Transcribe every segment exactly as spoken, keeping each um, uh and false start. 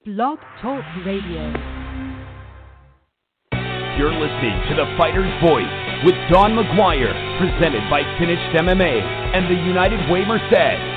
Blog Talk Radio. You're listening to The Fighter's Voice with Don McGuire, presented by Finished M M A and the United Way Merced.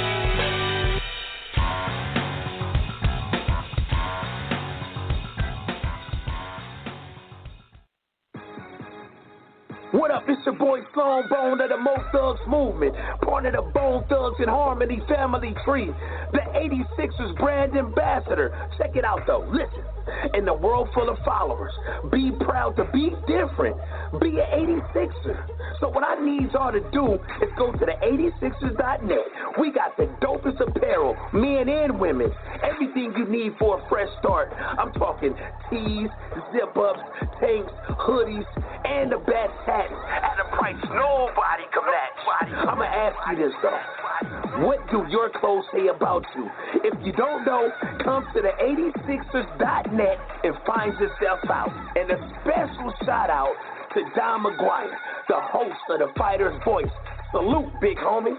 What up, it's your boy Sloan Bone of the Mo Thugs Movement, part of the Bone Thugs and Harmony family tree, the eighty-sixers brand ambassador. Check it out though, listen. In a world full of followers, be proud to be different, be an eighty-sixer. So what I need y'all to do is go to the eighty-sixers dot net. We got the dopest apparel, men and women, everything you need for a fresh start. I'm talking tees, zip-ups, tanks, hoodies, and the best hats at a price nobody can match. I'ma ask you this though. What do your clothes say about you? If you don't know, come to the eighty-sixers dot net and find yourself out. And a special shout out to Don McGuire, the host of The Fighter's Voice. Salute, big homie.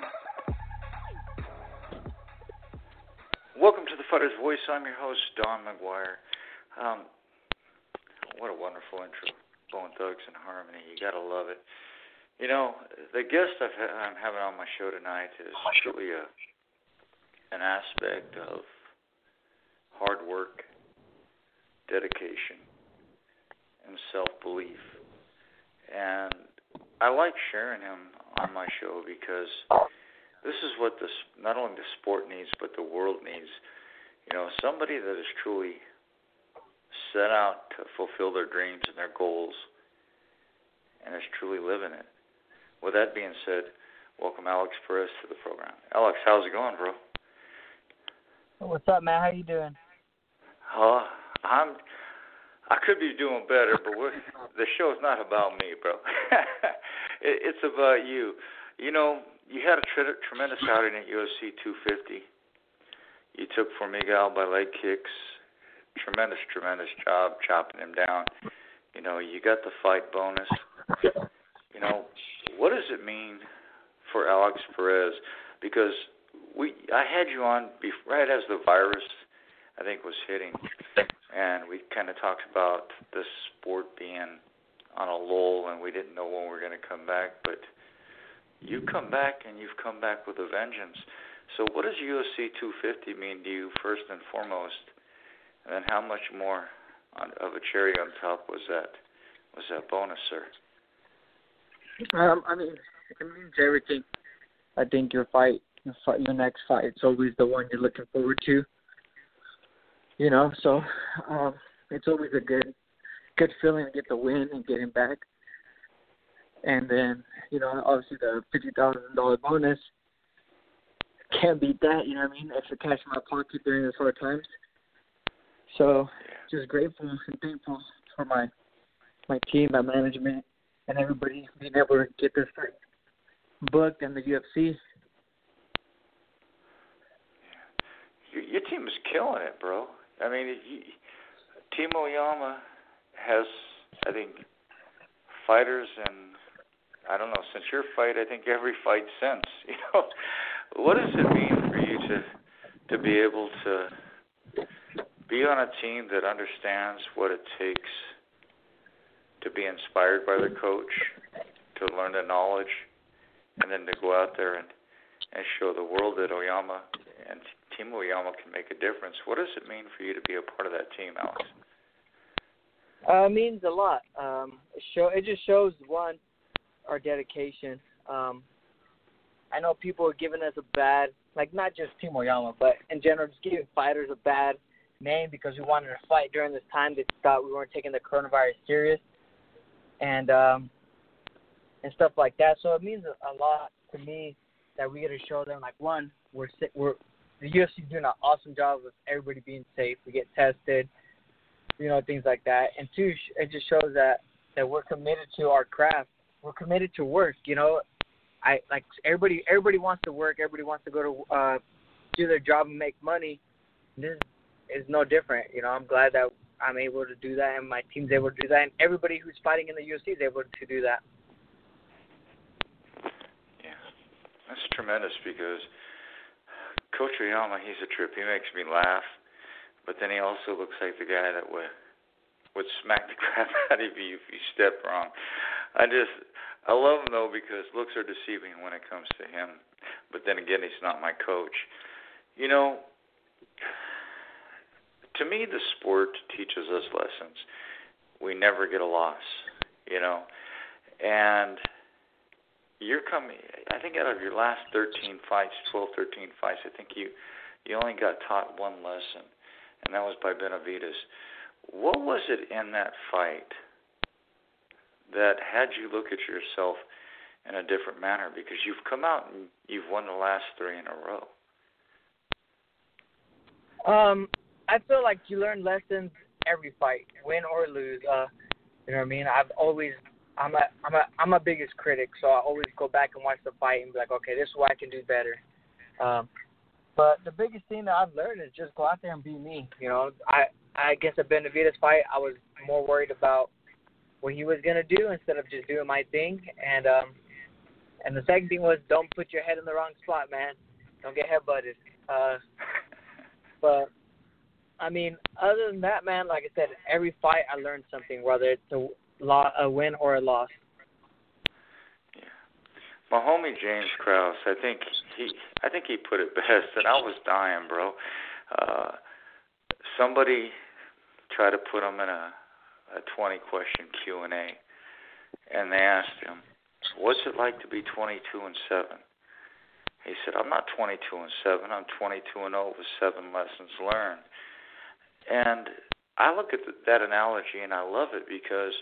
Welcome to The Fighter's Voice. I'm your host, Don McGuire. Um, what a wonderful intro. Bone Thugs and Harmony. You gotta love it. You know, the guest I've ha- I'm having on my show tonight is really a, an aspect of hard work, dedication, and self-belief. And I like sharing him on my show because this is what this not only the sport needs, but the world needs. You know, somebody that is truly set out to fulfill their dreams and their goals and is truly living it. With that being said, welcome Alex Perez to the program. Alex, how's it going, bro? What's up, man? How you doing? Uh, I'm. I could be doing better, but we're, the show's not about me, bro. it, it's about you. You know, you had a tre- tremendous outing at U F C two fifty. You took Formiga by leg kicks. Tremendous, tremendous job chopping him down. You know, you got the fight bonus. You know, what does it mean for Alex Perez? Because we, I had you on before, right as the virus, I think, was hitting, and we kind of talked about the sport being on a lull, and we didn't know when we were going to come back. But you come back, and you've come back with a vengeance. So what does U F C two fifty mean to you, first and foremost? And then how much more on, of a cherry on top was that was that bonus, sir? Um, I mean, it means everything. I think your fight, your, fight, your next fight, it's always the one you're looking forward to. You know, so um, it's always a good, good feeling to get the win and get him back. And then, you know, obviously the fifty thousand dollar bonus, can't beat that. You know what I mean? Extra cash in my pocket during those hard times. So, just grateful and thankful for my my team, my management, and everybody being able to get this fight booked in the U F C. Your, your team is killing it, bro. I mean, you, Team Oyama has, I think, fighters, and I don't know, since your fight, I think every fight since. You know, what does it mean for you to to be able to be on a team that understands what it takes to be inspired by their coach, to learn the knowledge, and then to go out there and, and show the world that Oyama and Team Oyama can make a difference? What does it mean for you to be a part of that team, Alex? Uh, it means a lot. Um, it, show, it just shows, one, our dedication. Um, I know people are giving us a bad, like not just Team Oyama, but in general, just giving fighters a bad name because we wanted to fight during this time. They thought we weren't taking the coronavirus serious and um, and stuff like that. So it means a, a lot to me that we get to show them, like, one, we're we're the U F C is doing an awesome job of everybody being safe. We get tested, you know, things like that. And two, it just shows that that we're committed to our craft. We're committed to work. You know, I like everybody. Everybody wants to work. Everybody wants to go to uh, do their job and make money. This is no different. You know, I'm glad that I'm able to do that and my team's able to do that, and everybody who's fighting in the U F C is able to do that. Yeah, that's tremendous because Coach Oyama, he's a trip. He makes me laugh. but then he also looks like the guy that would would smack the crap out of you if you step wrong. I just, I love him, though, because looks are deceiving when it comes to him. But then again, he's not my coach. You know, to me, the sport teaches us lessons. We never get a loss, you know. And you're coming, I think out of your last thirteen fights, twelve, thirteen fights, I think you, you only got taught one lesson, and that was by Benavidez. What was it in that fight that had you look at yourself in a different manner? Because you've come out and you've won the last three in a row. Um, I feel like you learn lessons every fight, win or lose. Uh, you know what I mean? I've always, I'm a, I'm a, I'm my biggest critic, so I always go back and watch the fight and be like, okay, this is what I can do better. Um, but the biggest thing that I've learned is just go out there and be me. You know, I, I guess the Benavidez fight, I was more worried about what he was gonna do instead of just doing my thing. And um, and the second thing was don't put your head in the wrong spot, man. Don't get headbutted. Uh, but I mean, other than that, man, like I said, every fight I learned something, whether it's a, lo- a win or a loss. Yeah, my homie James Krause, I think he, I think he put it best, and I was dying, bro. Uh, somebody tried to put him in a, a twenty question Q and A, and they asked him, "What's it like to be twenty-two and seven?" He said, "I'm not twenty-two and seven. I'm twenty-two and oh with seven lessons learned." And I look at the, that analogy and I love it because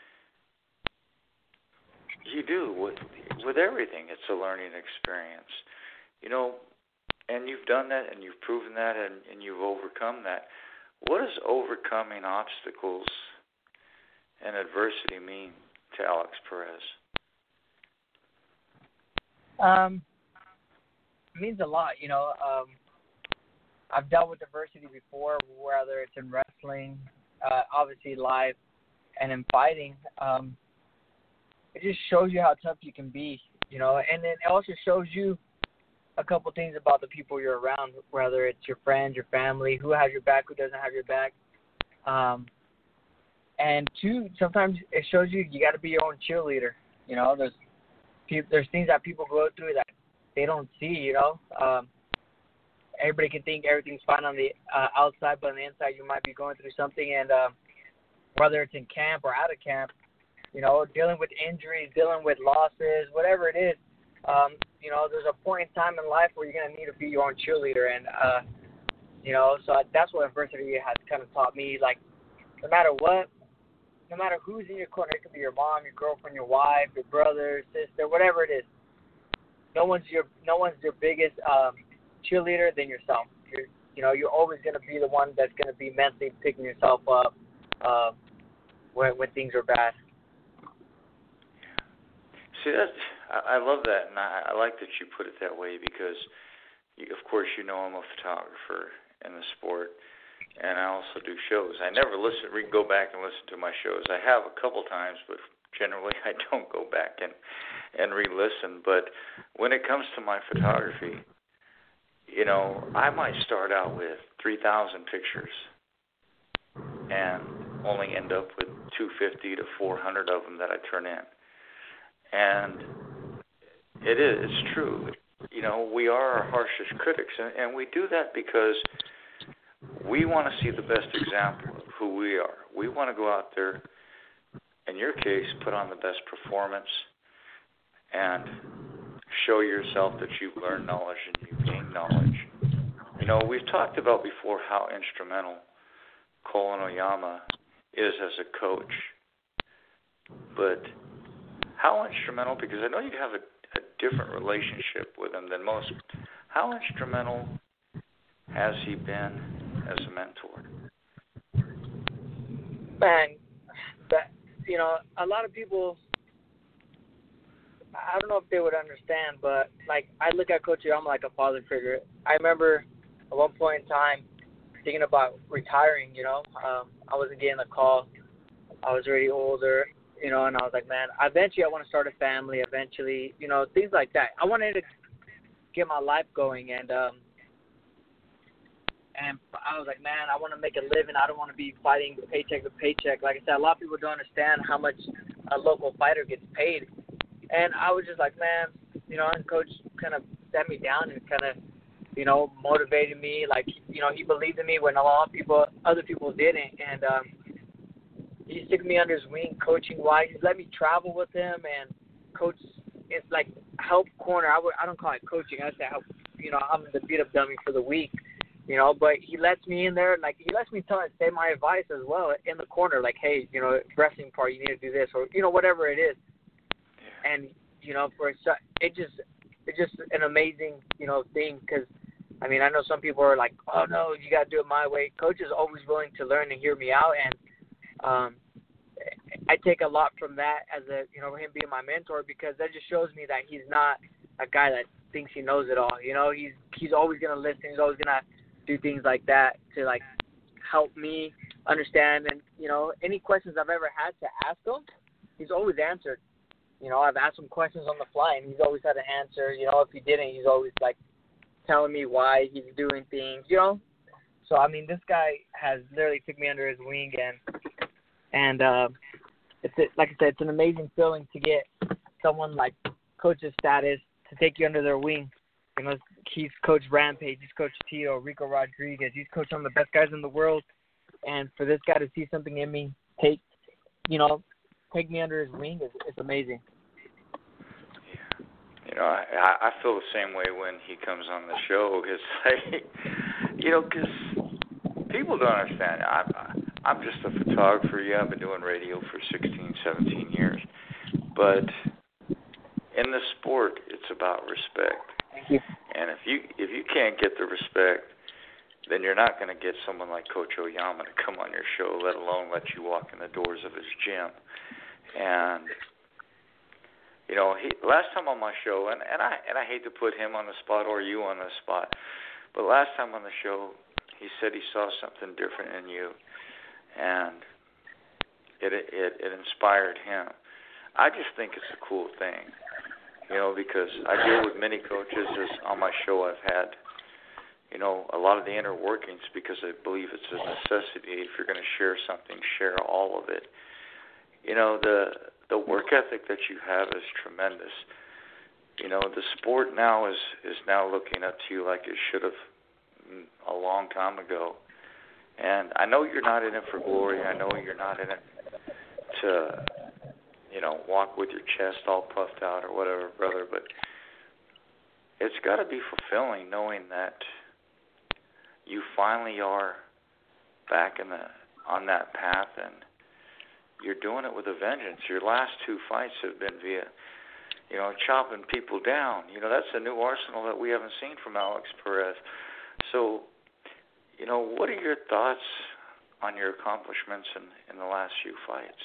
you do with with everything. It's a learning experience, you know. And you've done that, and you've proven that, and, and you've overcome that. What does overcoming obstacles and adversity mean to Alex Perez? Um, it means a lot, you know. Um, I've dealt with adversity before, whether it's in wrestling, uh, obviously live, and in fighting. Um, it just shows you how tough you can be, you know, and it also shows you a couple things about the people you're around, whether it's your friends, your family, who has your back, who doesn't have your back. Um, and two, sometimes it shows you you got to be your own cheerleader. You know, there's there's things that people go through that they don't see. You know, um, everybody can think everything's fine on the uh, outside, but on the inside you might be going through something. And uh, whether it's in camp or out of camp, you know, dealing with injuries, dealing with losses, whatever it is. Um, you know, there's a point in time in life where you're going to need to be your own cheerleader. And, uh, you know, so that's what adversity has kind of taught me. Like, no matter what, no matter who's in your corner, it could be your mom, your girlfriend, your wife, your brother, sister, whatever it is. No one's your no one's your biggest um, cheerleader than yourself. You're, you know, you're always going to be the one that's going to be mentally picking yourself up uh, when when things are bad. See, that's, I, I love that, and I, I like that you put it that way because, you, of course, you know I'm a photographer in the sport, and I also do shows. I never listen, re- go back and listen to my shows. I have a couple times, but generally I don't go back and, and re-listen. But when it comes to my photography, you know, I might start out with three thousand pictures and only end up with two hundred fifty to four hundred of them that I turn in. And it is, it's true. You know, we are our harshest critics, and, and we do that because we want to see the best example of who we are. We want to go out there, in your case, put on the best performance and show yourself that you've learned knowledge and you've gained knowledge. You know, we've talked about before how instrumental Colin Oyama is as a coach, but how instrumental, because I know you have a, a different relationship with him than most, how instrumental has he been as a mentor? Man, that, you know, a lot of people, I don't know if they would understand, but, like, I look at Coach Oyama like a father figure. I remember at one point in time thinking about retiring, you know. Um, I wasn't getting a call. I was already older. You know, and I was like, man, eventually I want to start a family. Eventually, you know, things like that. I wanted to get my life going, and um, And I was like, man, I want to make a living. I don't want to be fighting paycheck to paycheck. Like I said, a lot of people don't understand how much a local fighter gets paid. And I was just like, man, you know, and Coach kind of sat me down and kind of, you know, motivated me. Like, you know, he believed in me when a lot of people, other people didn't. And um, he took me under his wing coaching-wise. He let me travel with him and coach. It's like help corner. I, would, I don't call it coaching. I say help. You know, I'm the beat-up dummy for the week. You know, but he lets me in there. Like, he lets me tell and say my advice as well in the corner. Like, hey, you know, wrestling part, you need to do this, or you know, whatever it is. And you know, for it just it's just an amazing, you know, thing because, I mean, I know some people are like, oh, no, you got to do it my way. Coach is always willing to learn and hear me out, and um, I take a lot from that as a, you know, him being my mentor because that just shows me that he's not a guy that thinks he knows it all. You know, he's he's always going to listen. He's always going to do things like that to, like, help me understand. And, you know, any questions I've ever had to ask him, he's always answered. You know, I've asked him questions on the fly, and he's always had an answer. You know, if he didn't, he's always, like, telling me why he's doing things, you know. So, I mean, this guy has literally took me under his wing, and, and uh, it's like I said, it's an amazing feeling to get someone like Coach's status to take you under their wing. You know, he's coached Rampage, he's coached Tito, Rico Rodriguez, he's coached some of the best guys in the world, and for this guy to see something in me, take, you know, take me under his wing is, is amazing. Yeah. You know, I, I feel the same way when he comes on the show. It's like, you know, because people don't understand. I'm, I'm just a photographer. Yeah, I've been doing radio for sixteen, seventeen years. But in the sport, it's about respect. Thank you. And if you if you can't get the respect, then you're not going to get someone like Coach Oyama to come on your show, let alone let you walk in the doors of his gym. And, you know, he, last time on my show, and, and I and I hate to put him on the spot or you on the spot, but last time on the show, he said he saw something different in you, and it it, it inspired him. I just think it's a cool thing, you know, because I deal with many coaches. As on my show, I've had, you know, a lot of the inner workings because I believe it's a necessity. If you're going to share something, share all of it. You know, the the work ethic that you have is tremendous. You know, the sport now is, is now looking up to you like it should have a long time ago. And I know you're not in it for glory. I know you're not in it to, you know, walk with your chest all puffed out or whatever, brother. But it's got to be fulfilling knowing that you finally are back in the on that path, and you're doing it with a vengeance. Your last two fights have been via, you know, chopping people down. You know, that's a new arsenal that we haven't seen from Alex Perez. So, you know, what are your thoughts on your accomplishments in, in the last few fights?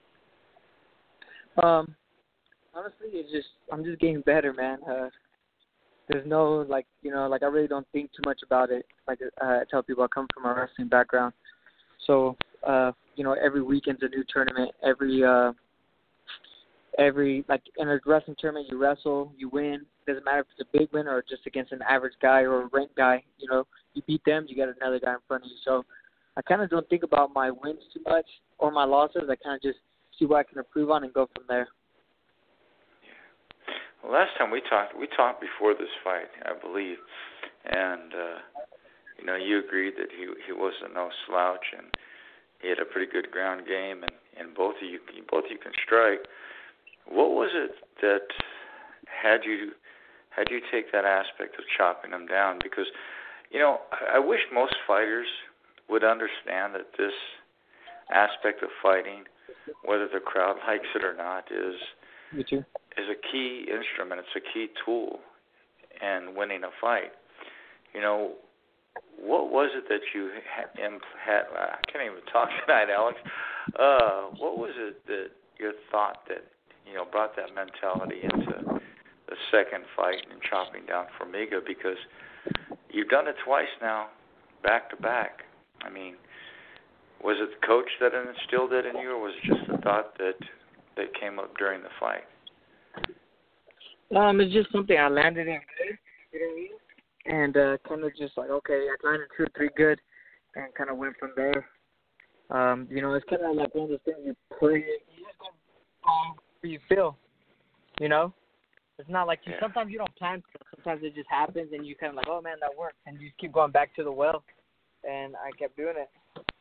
Um, honestly, it's just I'm just getting better, man. Uh, there's no, like, you know, like I really don't think too much about it. Like uh, I tell people, I come from a wrestling background. So, uh, you know, every weekend's a new tournament. Every, uh, every like in a wrestling tournament, you wrestle, you win. Doesn't matter if it's a big win or just against an average guy or a ranked guy. You know, you beat them, you got another guy in front of you. So I kind of don't think about my wins too much or my losses. I kind of just see what I can improve on and go from there. Yeah. Well, last time we talked, we talked before this fight, I believe, and uh, you know, you agreed that he he wasn't no slouch, and he had a pretty good ground game, and, and both of you both of you can strike. What was it that had you had you take that aspect of chopping them down? Because, you know, I, I wish most fighters would understand that this aspect of fighting, whether the crowd likes it or not, is Me too. is a key instrument. It's a key tool in winning a fight. You know, what was it that you had? had I can't even talk tonight, Alex. Uh, what was it that your thought that, you know, brought that mentality into the second fight and chopping down Formiga? Because you've done it twice now, back to back. I mean, was it the coach that instilled it in you, or was it just the thought that that came up during the fight? Um, it's just something I landed in good. You know what I mean? and uh, kind of just like, okay, I landed two or three good, and kind of went from there. Um, you know, it's kind of like one of those things you play, you just go um, where you feel, you know? It's not like you, yeah. sometimes you don't plan for it. Sometimes it just happens, and you kind of like, oh, man, that worked. And you just keep going back to the well, and I kept doing it.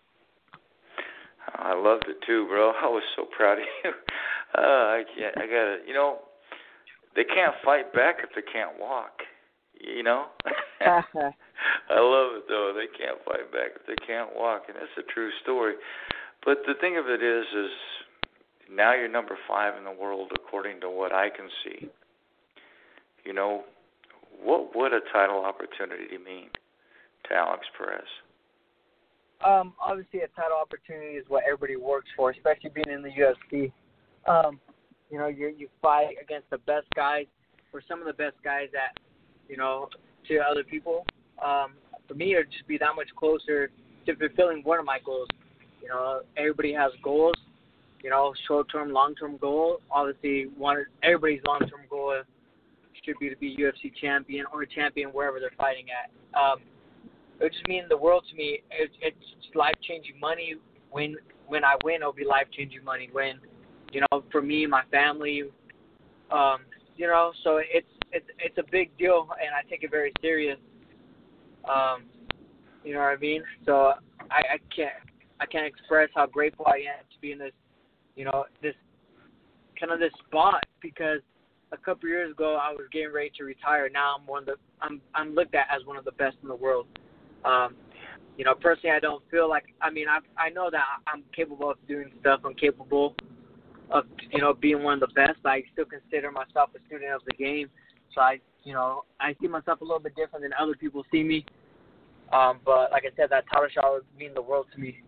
I loved it, too, bro. I was so proud of you. Uh, I can't, I got to, you know, they can't fight back if they can't walk, you know? I love it, though. They can't fight back if they can't walk, and it's a true story. But the thing of it is, is now you're number five in the world according to what I can see. You know, what would a title opportunity mean to Alex Perez? Um, obviously, a title opportunity is what everybody works for, especially being in the U F C. Um, you know, you you fight against the best guys, or some of the best guys that, you know, to other people. Um, for me, it would just be that much closer to fulfilling one of my goals. You know, everybody has goals. You know, short-term, long-term goal. Obviously, one everybody's long-term goal should be to be U F C champion or champion wherever they're fighting at. Um, it would just mean the world to me. It, it's life-changing money. When when I win, it'll be life-changing money. When, you know, for me, my family, um, you know, so it's it's it's a big deal, and I take it very serious. Um, you know what I mean? So I, I can't I can't express how grateful I am to be in this, you know, this kind of this spot, because a couple years ago I was getting ready to retire. Now I'm one of the I'm I'm looked at as one of the best in the world. Um, you know, personally, I don't feel like I mean I I know that I'm capable of doing stuff. I'm capable of, you know, being one of the best. But I still consider myself a student of the game. So I you know I see myself a little bit different than other people see me. Um, but like I said, that title shot would mean the world to me.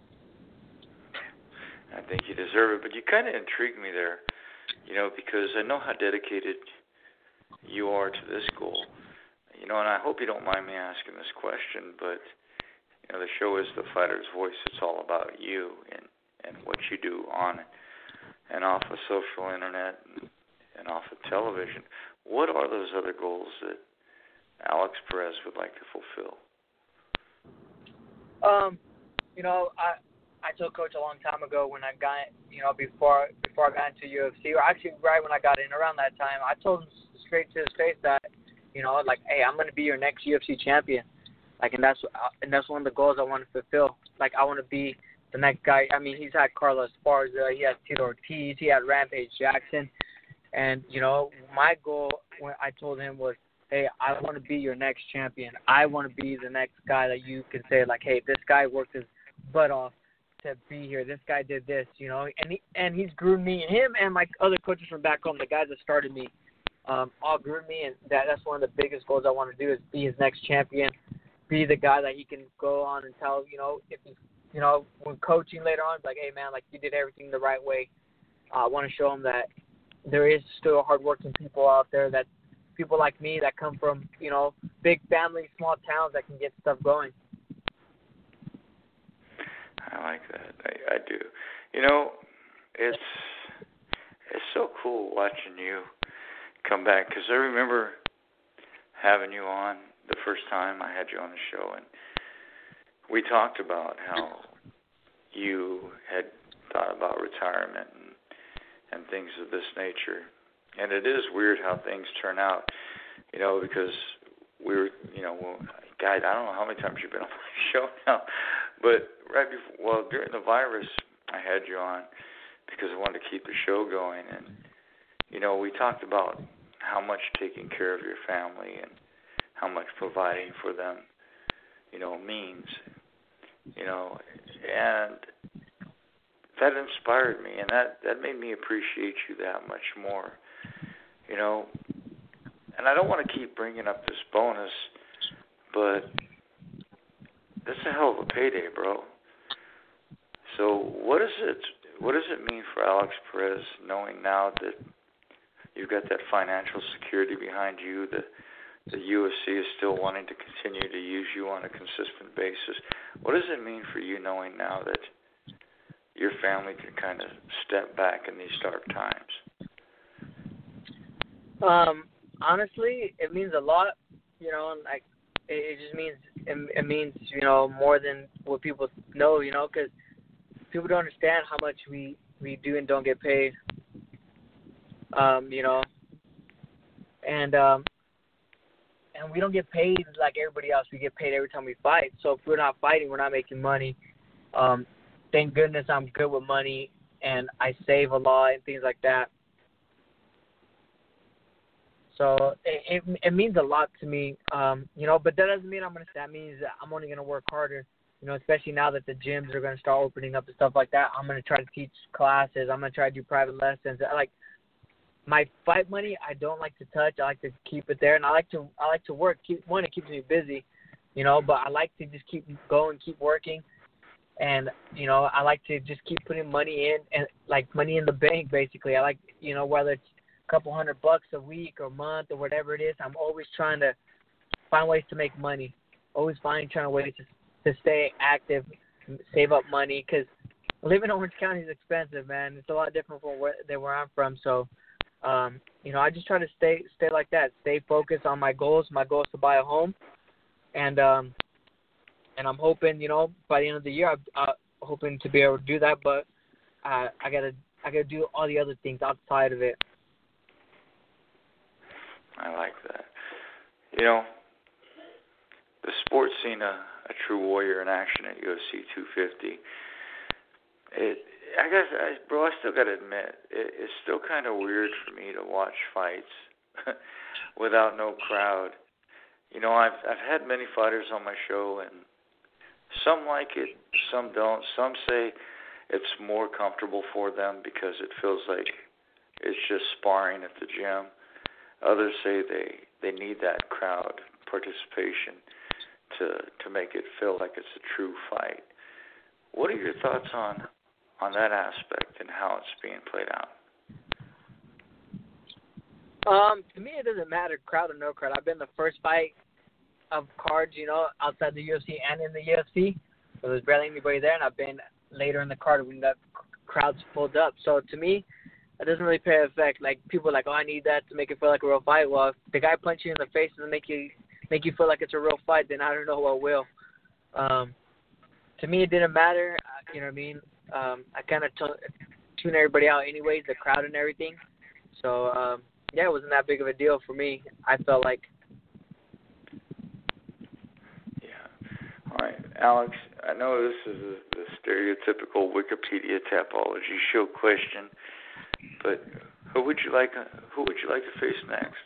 I think you deserve it, but you kind of intrigued me there, you know, because I know how dedicated you are to this goal, you know, and I hope you don't mind me asking this question, but, you know, the show is The Fighter's Voice. It's all about you and, and what you do on and off of social internet and, and off of television. What are those other goals that Alex Perez would like to fulfill? Um, you know, I I told Coach a long time ago when I got, you know, before before I got into U F C, or actually right when I got in, around that time, I told him straight to his face that, you know, like, hey, I'm going to be your next U F C champion. Like, and that's and that's one of the goals I want to fulfill. Like, I want to be the next guy. I mean, he's had Carlos Esparza, he had Tito Ortiz, he had Rampage Jackson, and, you know, my goal when I told him was, hey, I want to be your next champion. I want to be the next guy that you can say, like, hey, this guy worked his butt off to be here. This guy did this, you know, and he and he's groomed me, him and my other coaches from back home, the guys that started me, um, all groomed me, and that that's one of the biggest goals I want to do is be his next champion, be the guy that he can go on and tell, you know, if he's, you know, when coaching later on, like, hey man, like you did everything the right way. Uh, I want to show him that there is still hardworking people out there, that people like me that come from, you know, big families, small towns that can get stuff going. I like that. I, I do. You know, it's it's so cool watching you come back, because I remember having you on the first time I had you on the show, and we talked about how you had thought about retirement and, and things of this nature. And it is weird how things turn out, you know, because we were, you know, well, guys, I don't know how many times you've been on my show now, but right before, well, during the virus, I had you on because I wanted to keep the show going. And, you know, we talked about how much taking care of your family and how much providing for them, you know, means, you know, and that inspired me, and that, that made me appreciate you that much more. You know, and I don't want to keep bringing up this bonus, but that's a hell of a payday, bro. So what is it? What does it mean for Alex Perez, knowing now that you've got that financial security behind you, that the U F C is still wanting to continue to use you on a consistent basis? What does it mean for you, knowing now that your family can kind of step back in these dark times? Um, honestly, it means a lot, you know, and like it, it just means it, it means you know more than what people know, you know, because people don't understand how much we we do and don't get paid. Um, you know, and um, and we don't get paid like everybody else. We get paid every time we fight. So if we're not fighting, we're not making money. Um, thank goodness I'm good with money and I save a lot and things like that. So it, it it means a lot to me, um, you know, but that doesn't mean I'm going to say, that means that I'm only going to work harder, you know, especially now that the gyms are going to start opening up and stuff like that. I'm going to try to teach classes. I'm going to try to do private lessons. I like my fight money, I don't like to touch. I like to keep it there, and I like to I like to work. Keep, one, it keeps me busy, you know, but I like to just keep going, keep working, and, you know, I like to just keep putting money in, and like money in the bank, basically. I like, you know, whether it's couple hundred bucks a week or month or whatever it is, I'm always trying to find ways to make money. Always find trying ways to to stay active, save up money, because living in Orange County is expensive, man. It's a lot different from where than where I'm from. So, um, you know, I just try to stay stay like that, stay focused on my goals. My goal is to buy a home, and um, and I'm hoping, you know, by the end of the year, I'm uh, hoping to be able to do that. But uh, I gotta I gotta do all the other things outside of it. I like that. You know, the sports seen a, a true warrior in action at U F C two fifty. It, I guess, I, bro, I still got to admit, it, it's still kind of weird for me to watch fights without no crowd. You know, I've I've had many fighters on my show, and some like it, some don't. Some say it's more comfortable for them because it feels like it's just sparring at the gym. Others say they, they need that crowd participation to to make it feel like it's a true fight. What are your thoughts on on that aspect and how it's being played out? Um, to me, it doesn't matter, crowd or no crowd. I've been the first fight of cards, you know, outside the U F C and in the U F C. So there's barely anybody there, and I've been later in the card when the crowd's pulled up. So to me, it doesn't really pay effect. Like, people are like, oh, I need that to make it feel like a real fight. Well, if the guy punch you in the face and make you make you feel like it's a real fight, then I don't know what will. Um, to me, it didn't matter. Uh, you know what I mean? Um, I kind of t- tune everybody out anyways, the crowd and everything. So, um, yeah, it wasn't that big of a deal for me, I felt like. Yeah. All right, Alex, I know this is a, the stereotypical Wikipedia Tapology show question, but who would you like? Who would you like to face next?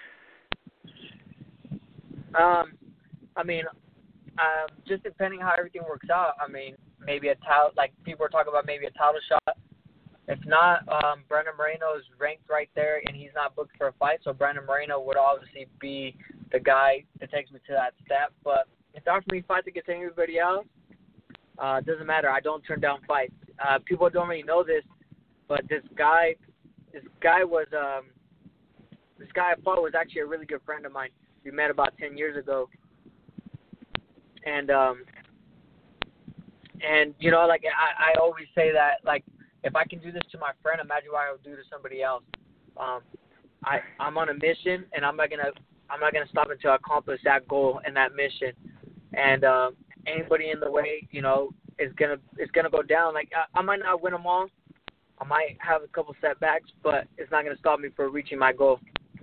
Um, I mean, um, just depending how everything works out. I mean, maybe a title. Like, people are talking about maybe a title shot. If not, um, Brandon Moreno is ranked right there, and he's not booked for a fight. So Brandon Moreno would obviously be the guy that takes me to that step. But if they're offering me fights against anybody else, uh, it doesn't matter. I don't turn down fights. Uh, people don't really know this, but this guy, this guy was, um, this guy I fought was actually a really good friend of mine. We met about ten years ago, and um, and you know, like I, I always say that, like, if I can do this to my friend, imagine what I would do to somebody else. Um, I I'm on a mission, and I'm not gonna I'm not gonna stop until I accomplish that goal and that mission. And um, anybody in the way, you know, is gonna is gonna go down. Like, I, I might not win them all. I might have a couple setbacks, but it's not gonna stop me from reaching my goal.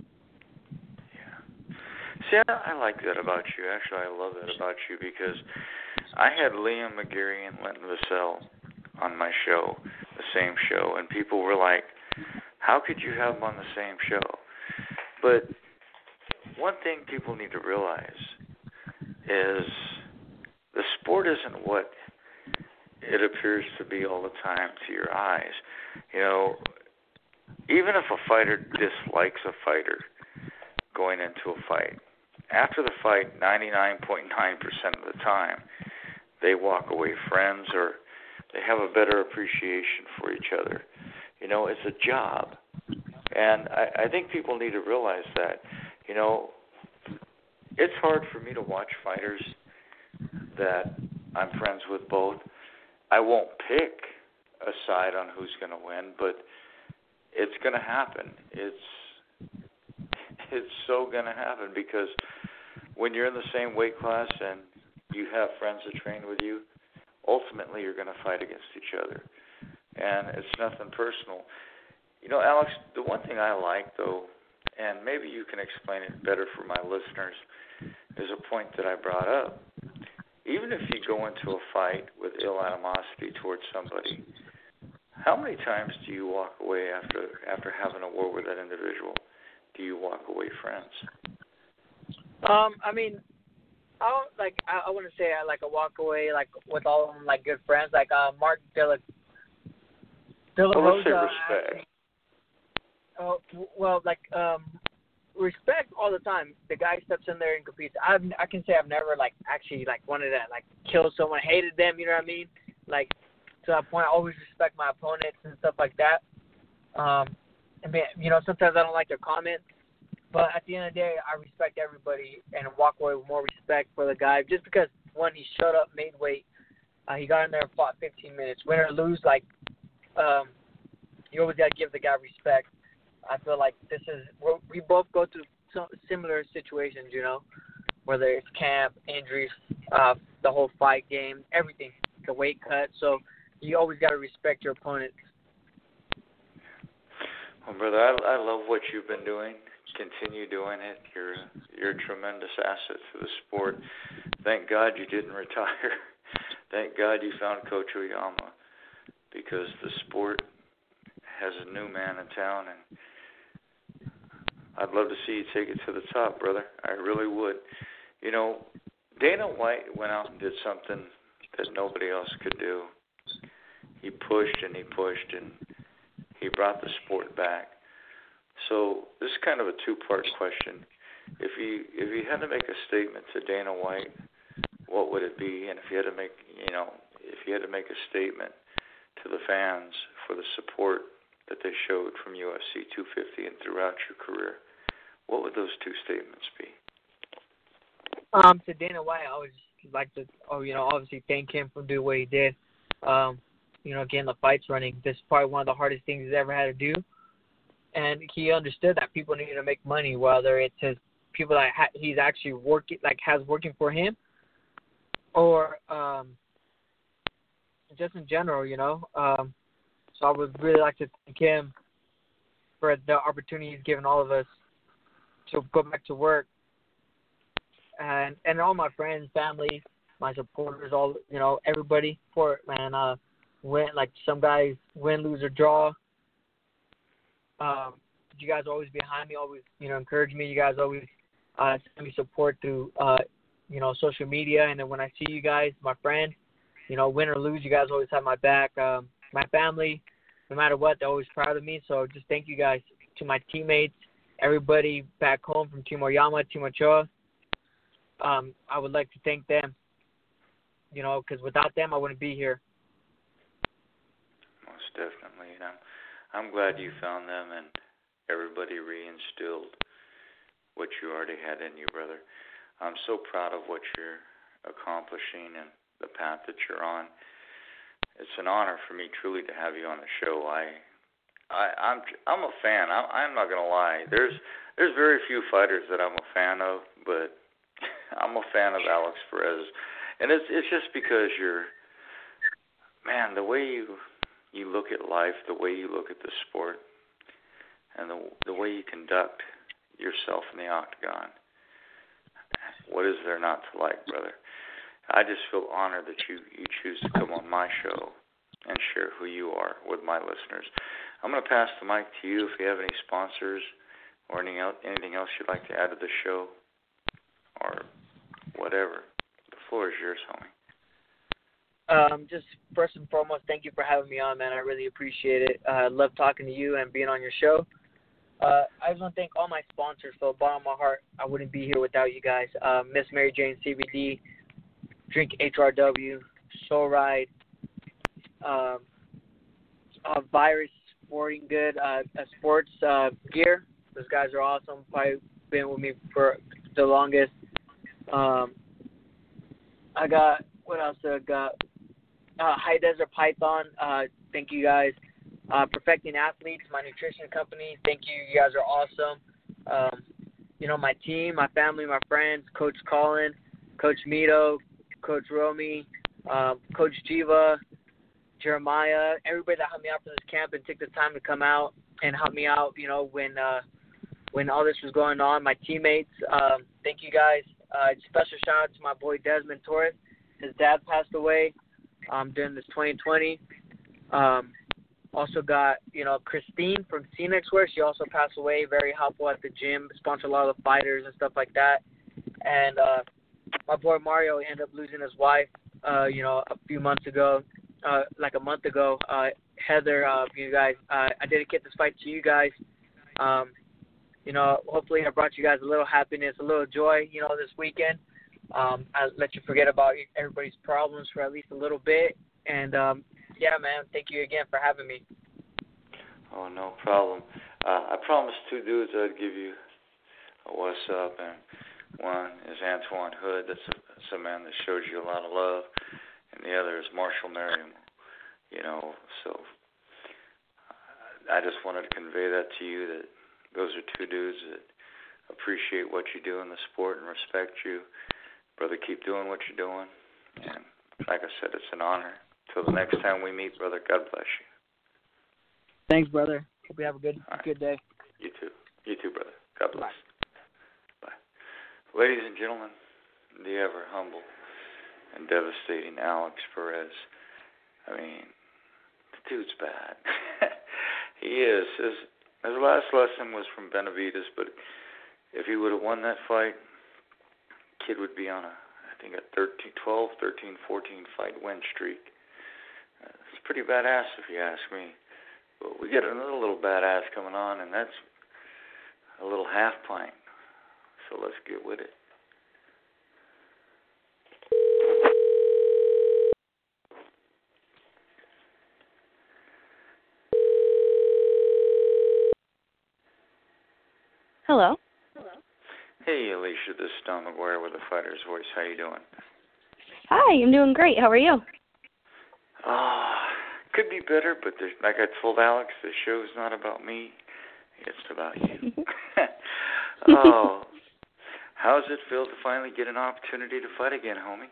See, I, I like that about you. Actually, I love that about you because I had Liam McGarry and Linton Vassell on my show, the same show, and people were like, how could you have them on the same show? But one thing people need to realize is the sport isn't what it appears to be all the time to your eyes. You know, even if a fighter dislikes a fighter going into a fight, after the fight, ninety-nine point nine percent of the time, they walk away friends or they have a better appreciation for each other. You know, it's a job. And I, I think people need to realize that. You know, it's hard for me to watch fighters that I'm friends with both. I won't pick a side on who's going to win, but it's going to happen. It's it's so going to happen because when you're in the same weight class and you have friends that train with you, ultimately you're going to fight against each other. And it's nothing personal. You know, Alex, the one thing I like, though, and maybe you can explain it better for my listeners, is a point that I brought up. Even if you go into a fight with ill animosity towards somebody, how many times do you walk away after after having a war with that individual? Do you walk away friends? Um, I mean, I don't, like I, I wouldn't say I like a walk away like with all of them like good friends. Like uh, Mark Dilla, Dilla well, let's say Rosa. respect. Oh well, like um, respect all the time. The guy steps in there and competes. I I can say I've never like actually like wanted to like kill someone, hated them. You know what I mean? Like to that point, I always respect my opponents and stuff like that. Um, I mean, you know, sometimes I don't like their comments. But at the end of the day, I respect everybody and walk away with more respect for the guy. Just because, one, he showed up, made weight. Uh, he got in there and fought fifteen minutes. Win or lose, like, um, you always got to give the guy respect. I feel like this is – we both go through some similar situations, you know, whether it's camp, injuries, uh, the whole fight game, everything, the weight cut. So you always got to respect your opponent. Well, brother, I, I love what you've been doing. Continue doing it. You're you're a tremendous asset to the sport. Thank God you didn't retire. Thank God you found Coach Oyama, because the sport has a new man in town, and I'd love to see you take it to the top, brother. I really would. You know, Dana White went out and did something that nobody else could do. He pushed and he pushed, and he brought the sport back. So this is kind of a two-part question. If you if you had to make a statement to Dana White, what would it be? And if you had to make you know if you had to make a statement to the fans for the support that they showed from U F C two fifty and throughout your career, what would those two statements be? Um, to Dana White, I would like to, oh, you know, obviously thank him for doing what he did. Um, you know, getting the fights running. This is probably one of the hardest things he's ever had to do. And he understood that people needed to make money, whether it's his people that ha- he's actually working, like has working for him, or um, just in general, you know. Um, so I would really like to thank him for the opportunity he's given all of us to go back to work, and and all my friends, family, my supporters, all you know, everybody for it, man. Uh, win like some guys win, lose or draw. Um, you guys are always behind me, always, you know, encourage me. You guys always uh, send me support through, uh, you know, social media. And then when I see you guys, my friends, you know, win or lose, you guys always have my back. Um, my family, no matter what, they're always proud of me. So just thank you guys, to my teammates, everybody back home from Team Oyama, Team Ochoa. Um, I would like to thank them, you know, because without them, I wouldn't be here. Most definitely, you know. I'm glad you found them and everybody reinstilled what you already had in you, brother. I'm so proud of what you're accomplishing and the path that you're on. It's an honor for me truly to have you on the show. I, I I'm I'm a fan. I'm, I'm not gonna lie. There's there's very few fighters that I'm a fan of, but I'm a fan of Alex Perez, and it's it's just because you're, man, the way you. You look at life, the way you look at the sport, and the the way you conduct yourself in the octagon. What is there not to like, brother? I just feel honored that you, you choose to come on my show and share who you are with my listeners. I'm going to pass the mic to you if you have any sponsors or anything else, anything else you'd like to add to the show or whatever. The floor is yours, homie. Um, just first and foremost, thank you for having me on, man. I really appreciate it. I uh, love talking to you and being on your show. Uh, I just want to thank all my sponsors from the bottom of my heart. I wouldn't be here without you guys. Uh, Miss Mary Jane C B D, Drink H R W, Show Ride, um, uh, Virus Sporting Good, uh, uh, Sports uh, Gear. Those guys are awesome. Probably been with me for the longest. Um, I got, what else I got? Uh, High Desert Python, uh, thank you guys. Uh, Perfecting Athletes, my nutrition company, thank you. You guys are awesome. Um, you know, my team, my family, my friends, Coach Colin, Coach Mito, Coach Romy, um, Coach Jiva, Jeremiah, everybody that helped me out for this camp and took the time to come out and help me out, you know, when uh, when all this was going on. My teammates, um, thank you guys. Uh, special shout out to my boy Desmond Torres. His dad passed away um, during this twenty twenty. Um, also got, you know, Christine from Phoenix Wear. She also passed away. Very helpful at the gym. Sponsored a lot of the fighters and stuff like that. And uh, my boy Mario ended up losing his wife, uh, you know, a few months ago, uh, like a month ago. Uh, Heather, uh, you guys, uh, I dedicate this fight to you guys. Um, you know, hopefully I brought you guys a little happiness, a little joy, you know, this weekend. Um, I'll let you forget about everybody's problems for at least a little bit. And, um, yeah, man, thank you again for having me. Oh, no problem. Uh, I promised two dudes I'd give you a what's up, and one is Antoine Hood. That's a, that's a man that shows you a lot of love, and the other is Marshall Merriam. You know, so uh, I just wanted to convey that to you, that those are two dudes that appreciate what you do in the sport and respect you. Brother, keep doing what you're doing, and like I said, it's an honor. Till the next time we meet, brother, God bless you. Thanks, brother. Hope you have a good right. good day. You too. You too, brother. God bless. Bye. Bye. Ladies and gentlemen, the ever humble and devastating Alex Perez. I mean, the dude's bad. He is. His, his last lesson was from Benavidez, but if he would have won that fight, kid would be on a, I think, a thirteen, twelve, thirteen, fourteen fight win streak. Uh, it's pretty badass if you ask me. But we get another little badass coming on, and that's a little half pint. So let's get with it. Hello. Hello. Hey, Alicia, this is Don McGuire with The Fighter's Voice. How you doing? Hi, I'm doing great. How are you? Oh, could be better, but there's, like I told Alex, the show's not about me. It's about you. Oh, how does it feel to finally get an opportunity to fight again, homie?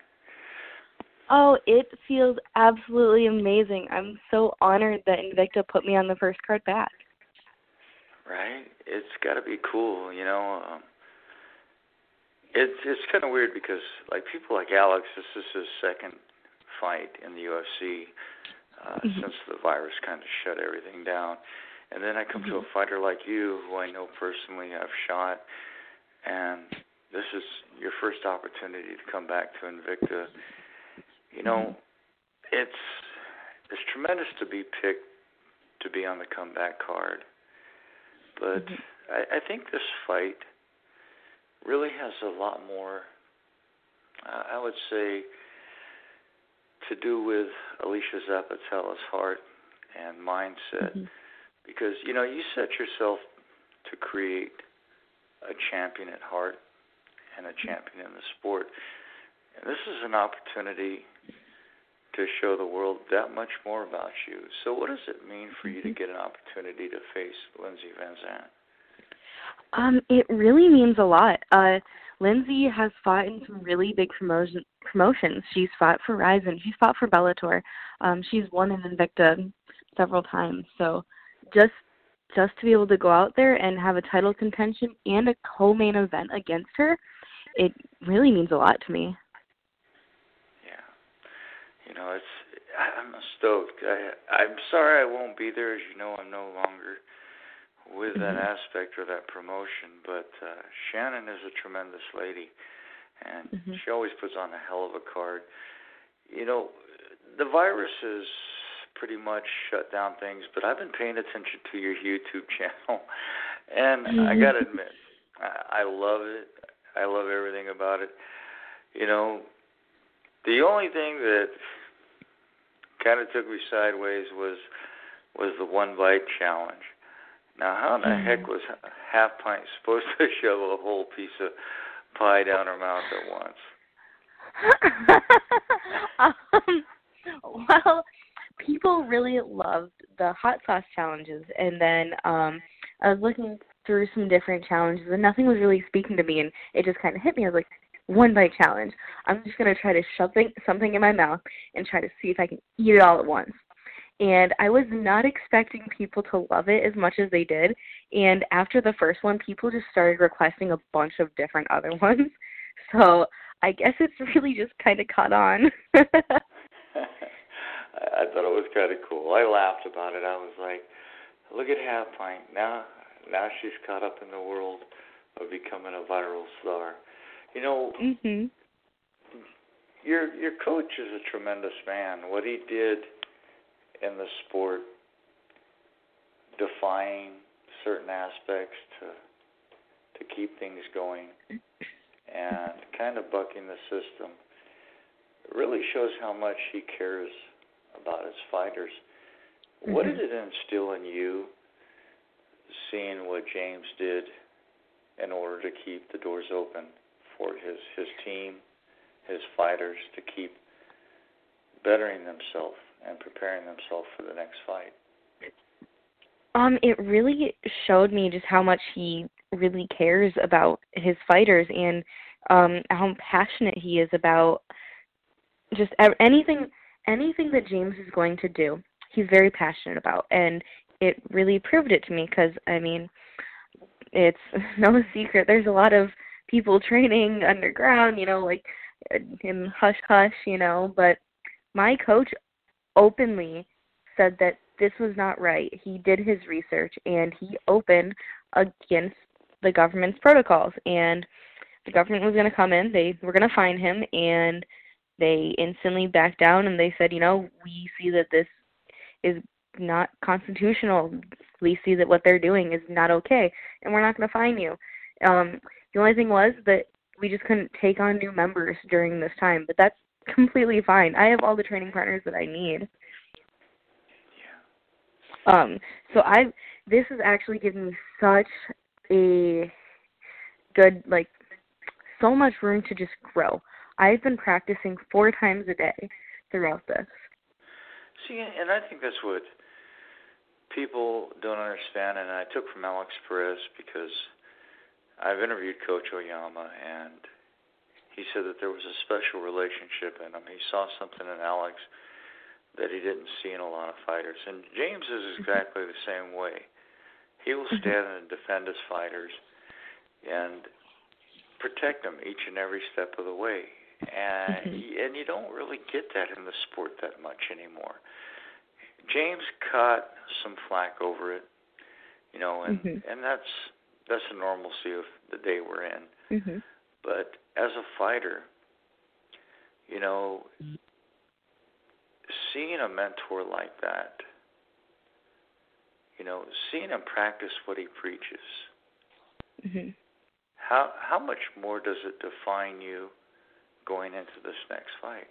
Oh, it feels absolutely amazing. I'm so honored that Invicta put me on the first card back. Right? It's got to be cool, you know. Um, it's it's kind of weird because, like, people like Alex, this is his second fight in the U F C uh, mm-hmm. since the virus kind of shut everything down. And then I come mm-hmm. to a fighter like you, who I know personally, I've shot, and this is your first opportunity to come back to Invicta. You know, it's it's tremendous to be picked to be on the comeback card, but mm-hmm. I, I think this fight really has a lot more, uh, I would say, to do with Alicia Zapatella's heart and mindset. Mm-hmm. Because, you know, you set yourself to create a champion at heart and a champion in the sport. And this is an opportunity to show the world that much more about you. So what does it mean for you to get an opportunity to face Lindsey Van Zandt? Um, it really means a lot. Uh, Lindsey has fought in some really big promotion, promotions. She's fought for Ryzen. She's fought for Bellator. Um, she's won in Invicta several times. So just just to be able to go out there and have a title contention and a co-main event against her, it really means a lot to me. Yeah. You know, it's I'm stoked. I, I'm sorry I won't be there. As you know, I'm no longer with that aspect or that promotion, but uh, Shannon is a tremendous lady, and mm-hmm. she always puts on a hell of a card. You know, the virus has pretty much shut down things, but I've been paying attention to your YouTube channel, and mm-hmm. I got to admit, I, I love it. I love everything about it. You know, the only thing that kind of took me sideways was was the one bite challenge. Now, how in the mm. heck was Half Pint supposed to shove a whole piece of pie down her mouth at once? um, well, people really loved the hot sauce challenges, and then um, I was looking through some different challenges, and nothing was really speaking to me, and it just kind of hit me. I was like, one bite challenge. I'm just going to try to shove thing, something in my mouth and try to see if I can eat it all at once. And I was not expecting people to love it as much as they did. And after the first one, people just started requesting a bunch of different other ones. So I guess it's really just kind of caught on. I thought it was kind of cool. I laughed about it. I was like, look at Half Pint. Now, now she's caught up in the world of becoming a viral star. You know, mm-hmm. your your coach is a tremendous man. What he did in the sport, defying certain aspects to to keep things going, and kind of bucking the system, really shows how much he cares about his fighters. Mm-hmm. What did it instill in you, seeing what James did in order to keep the doors open for his, his team, his fighters, to keep bettering themselves and preparing themselves for the next fight? Um, it really showed me just how much he really cares about his fighters, and um, how passionate he is about just anything anything that James is going to do. He's very passionate about, and it really proved it to me because, I mean, it's no secret. There's a lot of people training underground, you know, like in hush-hush, you know, but my coach openly said that this was not right. He did his research, and he opened against the government's protocols, and the government was going to come in. They were going to fine him, and they instantly backed down, and they said, you know, we see that this is not constitutional. We see that what they're doing is not okay, and we're not going to fine you. Um, the only thing was that we just couldn't take on new members during this time, but that's completely fine. I have all the training partners that I need. Yeah. Um, so I this has actually given me such a good, like, so much room to just grow. I've been practicing four times a day throughout this. See, and I think that's what people don't understand, and I took from Alex Perez because I've interviewed Coach Oyama, and he said that there was a special relationship in him. He saw something in Alex that he didn't see in a lot of fighters. And James is exactly the same way. He will stand and defend his fighters and protect them each and every step of the way. And, mm-hmm. and you don't really get that in the sport that much anymore. James caught some flack over it, you know, and, mm-hmm. and that's that's the normalcy of the day we're in. Mm-hmm. But as a fighter, you know, seeing a mentor like that, you know, seeing him practice what he preaches, mm-hmm. how how much more does it define you going into this next fight?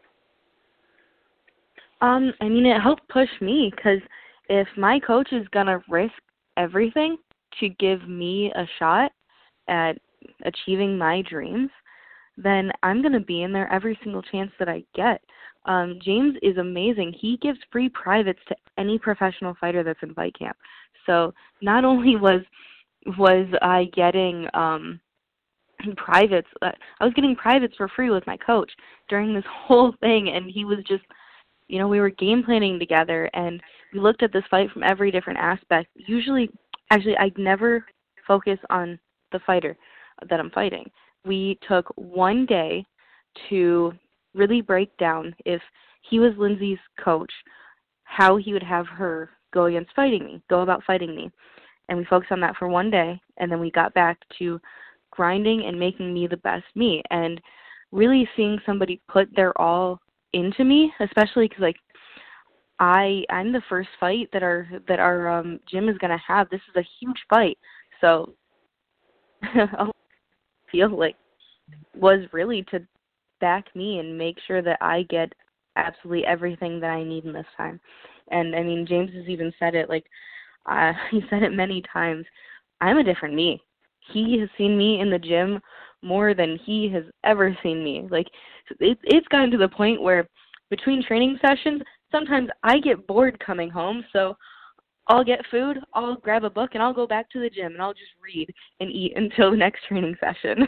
Um, I mean, it helped push me, because if my coach is going to risk everything to give me a shot at achieving my dreams, then I'm going to be in there every single chance that I get. Um, James is amazing. He gives free privates to any professional fighter that's in fight camp. So not only was was I getting um, privates, uh, I was getting privates for free with my coach during this whole thing, and he was just, you know, we were game planning together, and we looked at this fight from every different aspect. Usually, actually, I never focus on the fighter that I'm fighting. We took one day to really break down, if he was Lindsay's coach, how he would have her go against fighting me, go about fighting me. And we focused on that for one day, and then we got back to grinding and making me the best me. And really seeing somebody put their all into me, especially because, like, I I'm the first fight that our that our um, gym is gonna have. This is a huge fight, so I feel like was really to back me and make sure that I get absolutely everything that I need in this time. And I mean, James has even said it, like, uh, he said it many times. I'm a different me. He has seen me in the gym more than he has ever seen me. Like, it, it's gotten to the point where between training sessions, sometimes I get bored coming home, so I'll get food, I'll grab a book, and I'll go back to the gym, and I'll just read and eat until the next training session.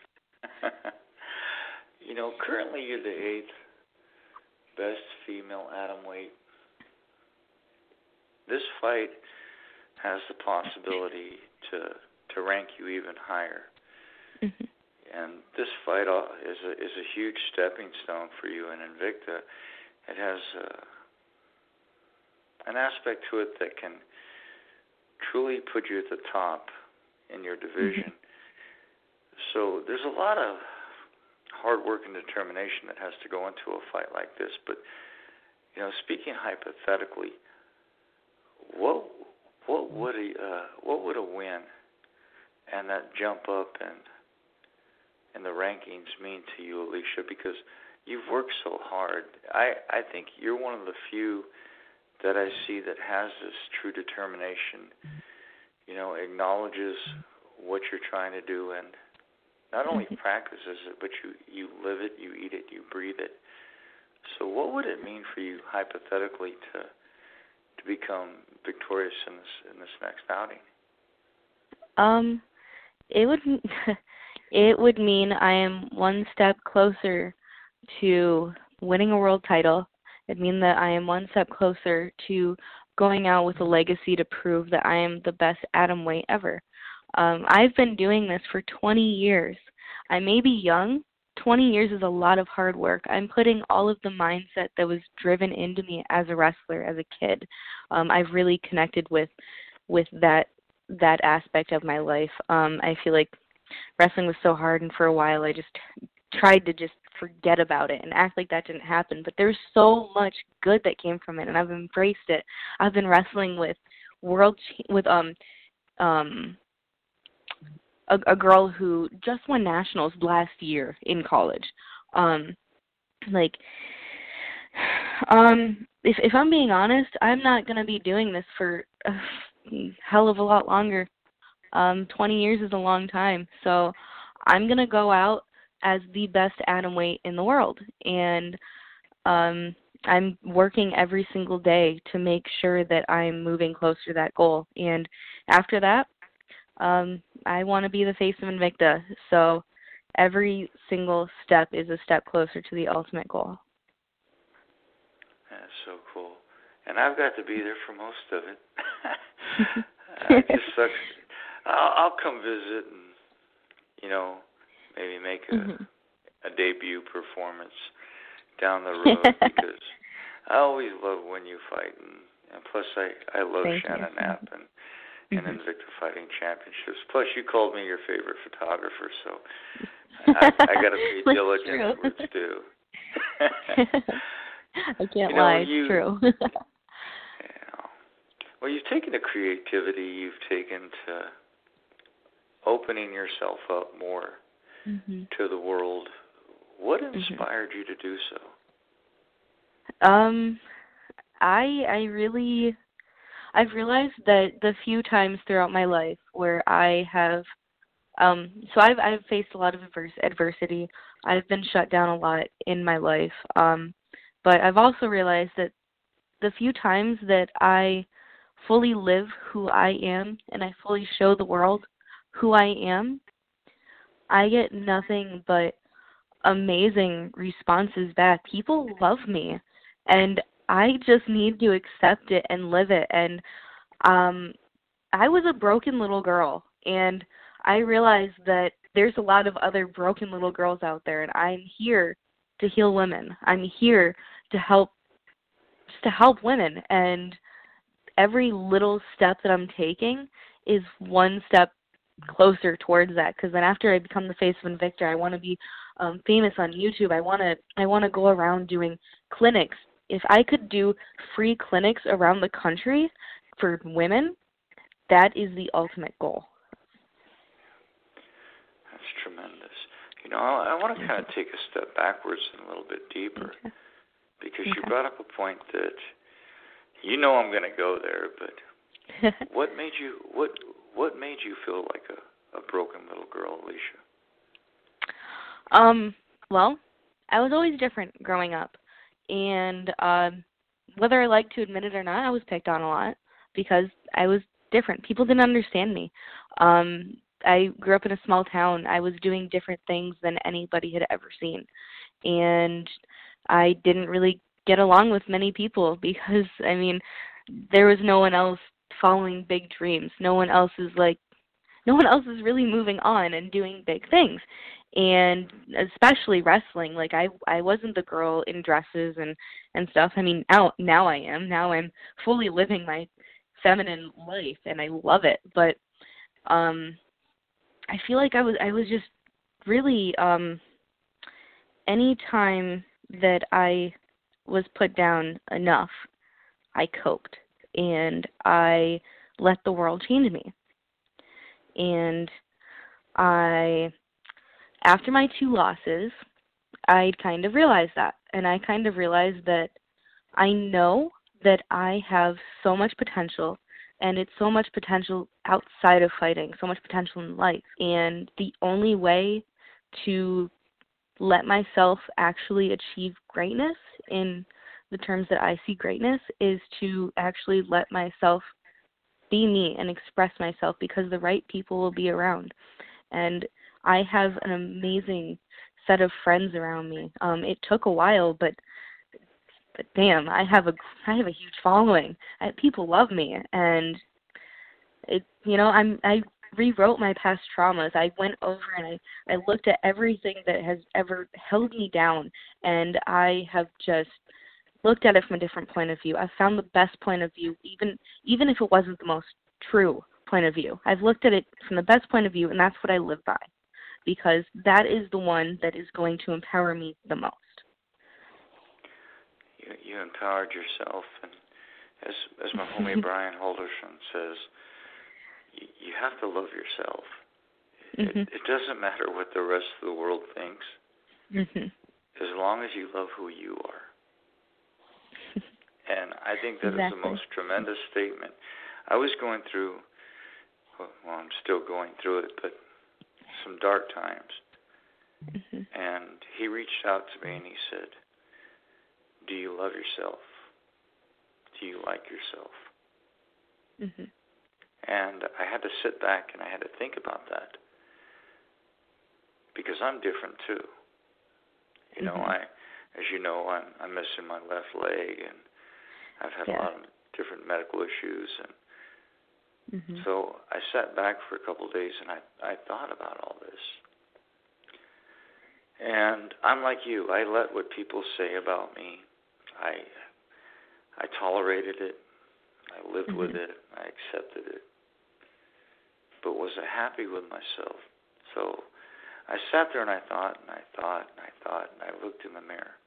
You know, currently you're the eighth best female atomweight. This fight has the possibility to to rank you even higher. Mm-hmm. And this fight is a is a huge stepping stone for you in Invicta. It has uh, an aspect to it that can truly put you at the top in your division. Mm-hmm. So there's a lot of hard work and determination that has to go into a fight like this. But, you know, speaking hypothetically, what what would a uh, what would a win and that jump up and and the rankings mean to you, Alicia? Because you've worked so hard. I I think you're one of the few that I see that has this true determination. You know, acknowledges what you're trying to do and not only practices it, but you, you live it, you eat it, you breathe it. So what would it mean for you, hypothetically, to to become victorious in this in this next outing? Um, it would it would mean I am one step closer to winning a world title. It'd mean that I am one step closer to going out with a legacy to prove that I am the best atomweight ever. Um, I've been doing this for twenty years. I may be young. twenty years is a lot of hard work. I'm putting all of the mindset that was driven into me as a wrestler, as a kid. Um, I've really connected with with that that aspect of my life. Um, I feel like wrestling was so hard, and for a while I just tried to just forget about it and act like that didn't happen. But there's so much good that came from it, and I've embraced it. I've been wrestling with world with um um. A, a girl who just won nationals last year in college. Um, like, um, if if I'm being honest, I'm not gonna be doing this for a hell of a lot longer. Um, twenty years is a long time, so I'm gonna go out as the best atomweight in the world, and um, I'm working every single day to make sure that I'm moving closer to that goal. And after that, Um, I want to be the face of Invicta, so every single step is a step closer to the ultimate goal. That's so cool. And I've got to be there for most of it. It just sucks. I'll, I'll come visit and, you know, maybe make a, mm-hmm. a debut performance down the road because I always love when you fight. And, and plus, I, I love Thank Shannon you. Knapp and and Invicta Fighting Championships. Plus, you called me your favorite photographer, so I, I got to pay diligence where it's due. I can't you know, lie, you, it's true. you know, well, you've taken the creativity, you've taken to opening yourself up more mm-hmm. to the world. What inspired mm-hmm. you to do so? Um, I I really... I've realized that the few times throughout my life where I have, um, so I've I've faced a lot of adverse, adversity. I've been shut down a lot in my life, um, but I've also realized that the few times that I fully live who I am and I fully show the world who I am, I get nothing but amazing responses back. People love me, and I just need to accept it and live it. And um, I was a broken little girl, and I realized that there's a lot of other broken little girls out there, and I'm here to heal women. I'm here to help, just to help women. And every little step that I'm taking is one step closer towards that. Because then after I become the face of Invicta, I want to be um, famous on YouTube. I want to I want to go around doing clinics. If I could do free clinics around the country for women, that is the ultimate goal. That's tremendous. You know, I, I want to kind of take a step backwards and a little bit deeper okay. because okay. you brought up a point that you know I'm going to go there, but what made you what what made you feel like a, a broken little girl, Alicia? Um, well, I was always different growing up. And um, whether I like to admit it or not, I was picked on a lot. because I was different. People didn't understand me. Um, I grew up in a small town. I was doing different things than anybody had ever seen. And I didn't really get along with many people because, I mean, there was no one else following big dreams. No one else is like, no one else is really moving on and doing big things. And especially wrestling, like I, I wasn't the girl in dresses and, and stuff. I mean, now, now I am. Now I'm fully living my feminine life, and I love it. But um, I feel like I was, I was just really, um, any time that I was put down enough, I coped, and I let the world change me. And I, after my two losses, I kind of realized that. And I kind of realized that I know that I have so much potential, and it's so much potential outside of fighting, so much potential in life. And the only way to let myself actually achieve greatness in the terms that I see greatness is to actually let myself be me and express myself, because the right people will be around. And I have an amazing set of friends around me. Um, it took a while, but but damn, I have a I have a huge following. I, people love me, and it you know I'm I rewrote my past traumas. I went over and I I looked at everything that has ever held me down, and I have just looked at it from a different point of view. I've found the best point of view, even even if it wasn't the most true point of view. I've looked at it from the best point of view, and that's what I live by, because that is the one that is going to empower me the most. You, you empowered yourself, and as as my homie Brian Holderson says, you, you have to love yourself. Mm-hmm. It, it doesn't matter what the rest of the world thinks, mm-hmm. as long as you love who you are. And I think that exactly. is the most tremendous statement. I was going through, well, I'm still going through it, but some dark times. Mm-hmm. And he reached out to me and he said, do you love yourself? Do you like yourself? Mm-hmm. And I had to sit back and I had to think about that, because I'm different too. You know, mm-hmm. I, as you know, I'm, I'm missing my left leg, and I've had yeah. a lot of different medical issues, and mm-hmm. so I sat back for a couple of days and I, I thought about all this. And I'm like you. I let what people say about me. I I tolerated it. I lived mm-hmm. with it. I accepted it. But was I happy with myself? So I sat there and I thought and I thought and I thought and I looked in the mirror.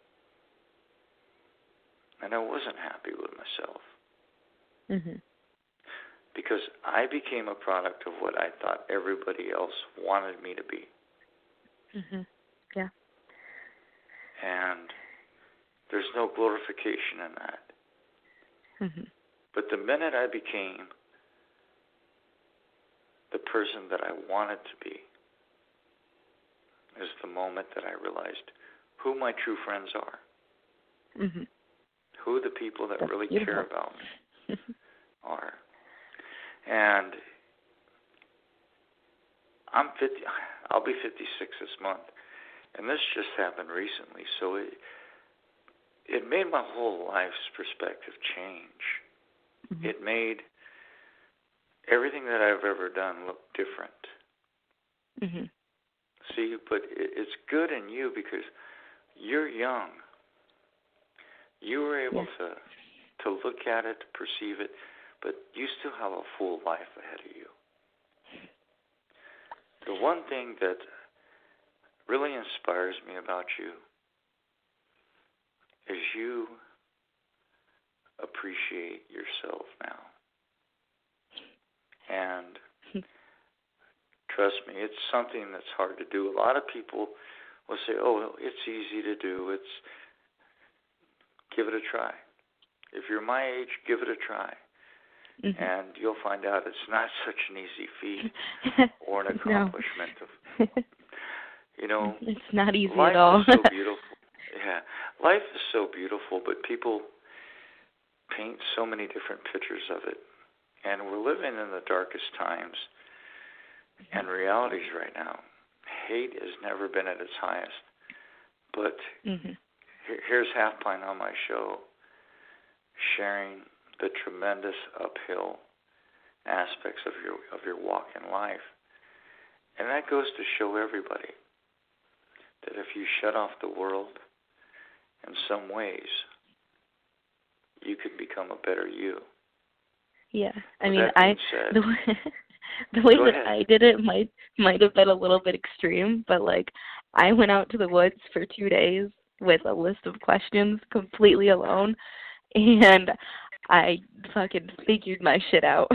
And I wasn't happy with myself. Mm-hmm. Because I became a product of what I thought everybody else wanted me to be. Mm-hmm. Yeah. And there's no glorification in that. Mm-hmm. But the minute I became the person that I wanted to be is the moment that I realized who my true friends are. Mm-hmm. Who the people that That's really beautiful. care about me are. And I'm fifty. I'll be fifty-six this month, and this just happened recently. So it it made my whole life's perspective change. Mm-hmm. It made everything that I've ever done look different. Mm-hmm. See, but it, it's good in you because you're young. You were able yeah. to to look at it, to perceive it, but you still have a full life ahead of you. The one thing that really inspires me about you is you appreciate yourself now. And trust me, it's something that's hard to do. A lot of people will say, oh, it's easy to do. It's give it a try. If you're my age, give it a try. Mm-hmm. And you'll find out it's not such an easy feat or an accomplishment. No. of, you know, it's not easy life at all. is so beautiful. Yeah, life is so beautiful, but people paint so many different pictures of it. And we're living in the darkest times and realities right now. Hate has never been at its highest. But mm-hmm. here, here's Half Pint on my show sharing the tremendous uphill aspects of your of your walk in life. And that goes to show everybody that if you shut off the world in some ways, you can become a better you. Yeah, I With mean, that I being said, the way, the way go that ahead. I did it might might have been a little bit extreme, but like I went out to the woods for two days with a list of questions completely alone, and I fucking figured my shit out.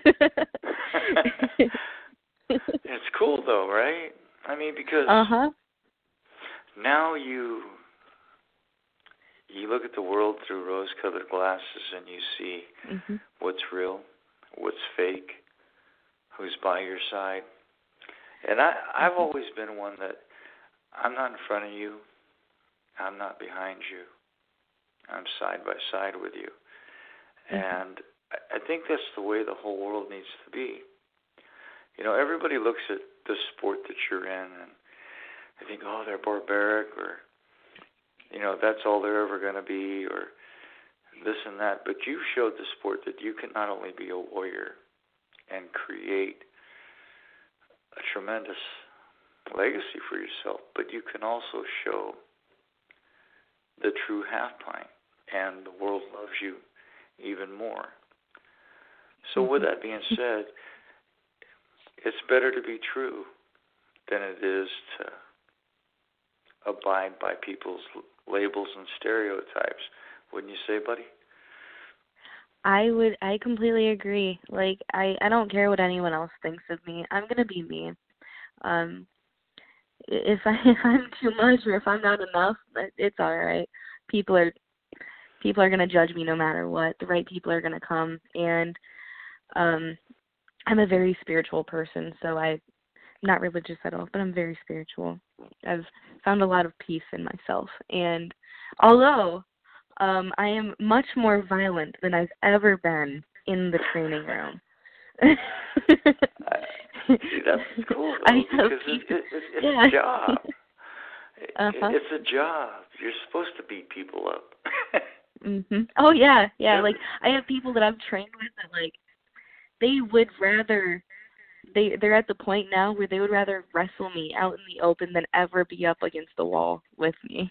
It's cool though, right? I mean, because uh-huh. now you you look at the world through rose-colored glasses and you see mm-hmm. what's real, what's fake, who's by your side. And I, I've always been one that I'm not in front of you, I'm not behind you, I'm side by side with you. Mm-hmm. And I think that's the way the whole world needs to be. You know, everybody looks at the sport that you're in and they think, oh, they're barbaric, or, you know, that's all they're ever going to be, or this and that. But you showed the sport that you can not only be a warrior and create a tremendous legacy for yourself, but you can also show the true Half Pint, and the world loves you even more. So with that being said, it's better to be true than it is to abide by people's labels and stereotypes. Wouldn't you say, buddy? I would, I completely agree. Like, I, I don't care what anyone else thinks of me. I'm going to be me. Um, if, I, if I'm too much or if I'm not enough, it's all right. People are, people are going to judge me no matter what. The right people are going to come. And um, I'm a very spiritual person, so I'm not religious at all, but I'm very spiritual. I've found a lot of peace in myself. And although um, I am much more violent than I've ever been in the training room. See, that's cool, though, because it, it, it, it's yeah. a job. Uh-huh. It, it's a job. You're supposed to beat people up. mhm. Oh, yeah, yeah. yeah. Like, I have people that I've trained with that, like, they would rather, they, they're at the point now where they would rather wrestle me out in the open than ever be up against the wall with me.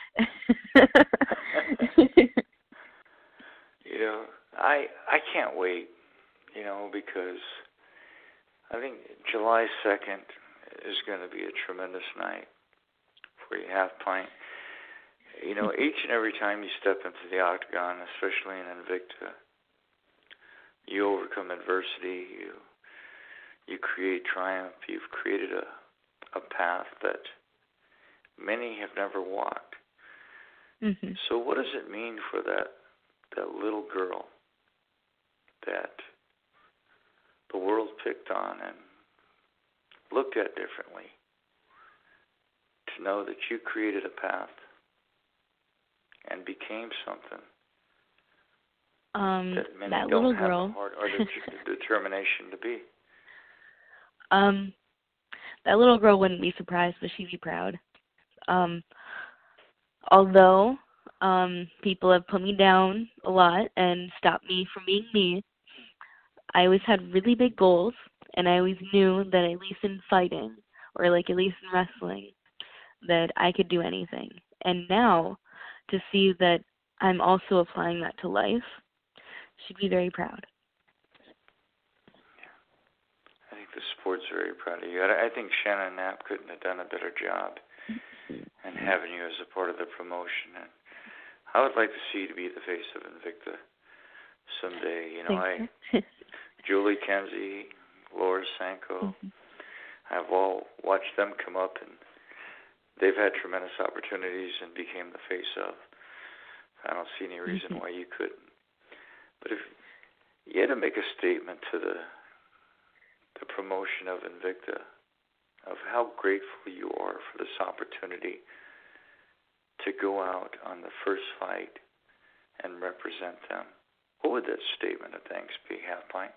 You know, I I can't wait, you know, because I think July second is going to be a tremendous night for you, Half Pint. You know, each and every time you step into the octagon, especially in Invicta, you overcome adversity, you you create triumph, you've created a, a path that many have never walked. Mm-hmm. So what does it mean for that that little girl that the world picked on and looked at differently to know that you created a path and became something um, that many that don't little have girl, the heart or the, the determination to be? Um, that little girl wouldn't be surprised, but she'd be proud. Um, although um, people have put me down a lot and stopped me from being me, I always had really big goals, and I always knew that at least in fighting, or like at least in wrestling, that I could do anything. And now, to see that I'm also applying that to life, she'd be very proud. I think the sport's very proud of you. I think Shannon Knapp couldn't have done a better job in having you as a part of the promotion. And I would like to see you to be the face of Invicta someday. You know, I Julie Kenzie, Laura Sanko, mm-hmm. I've all watched them come up, and they've had tremendous opportunities and became the face of. I don't see any reason mm-hmm. why you couldn't. But if you had to make a statement to the the promotion of Invicta, of how grateful you are for this opportunity to go out on the first fight and represent them, what would that statement of thanks be, Half Pint?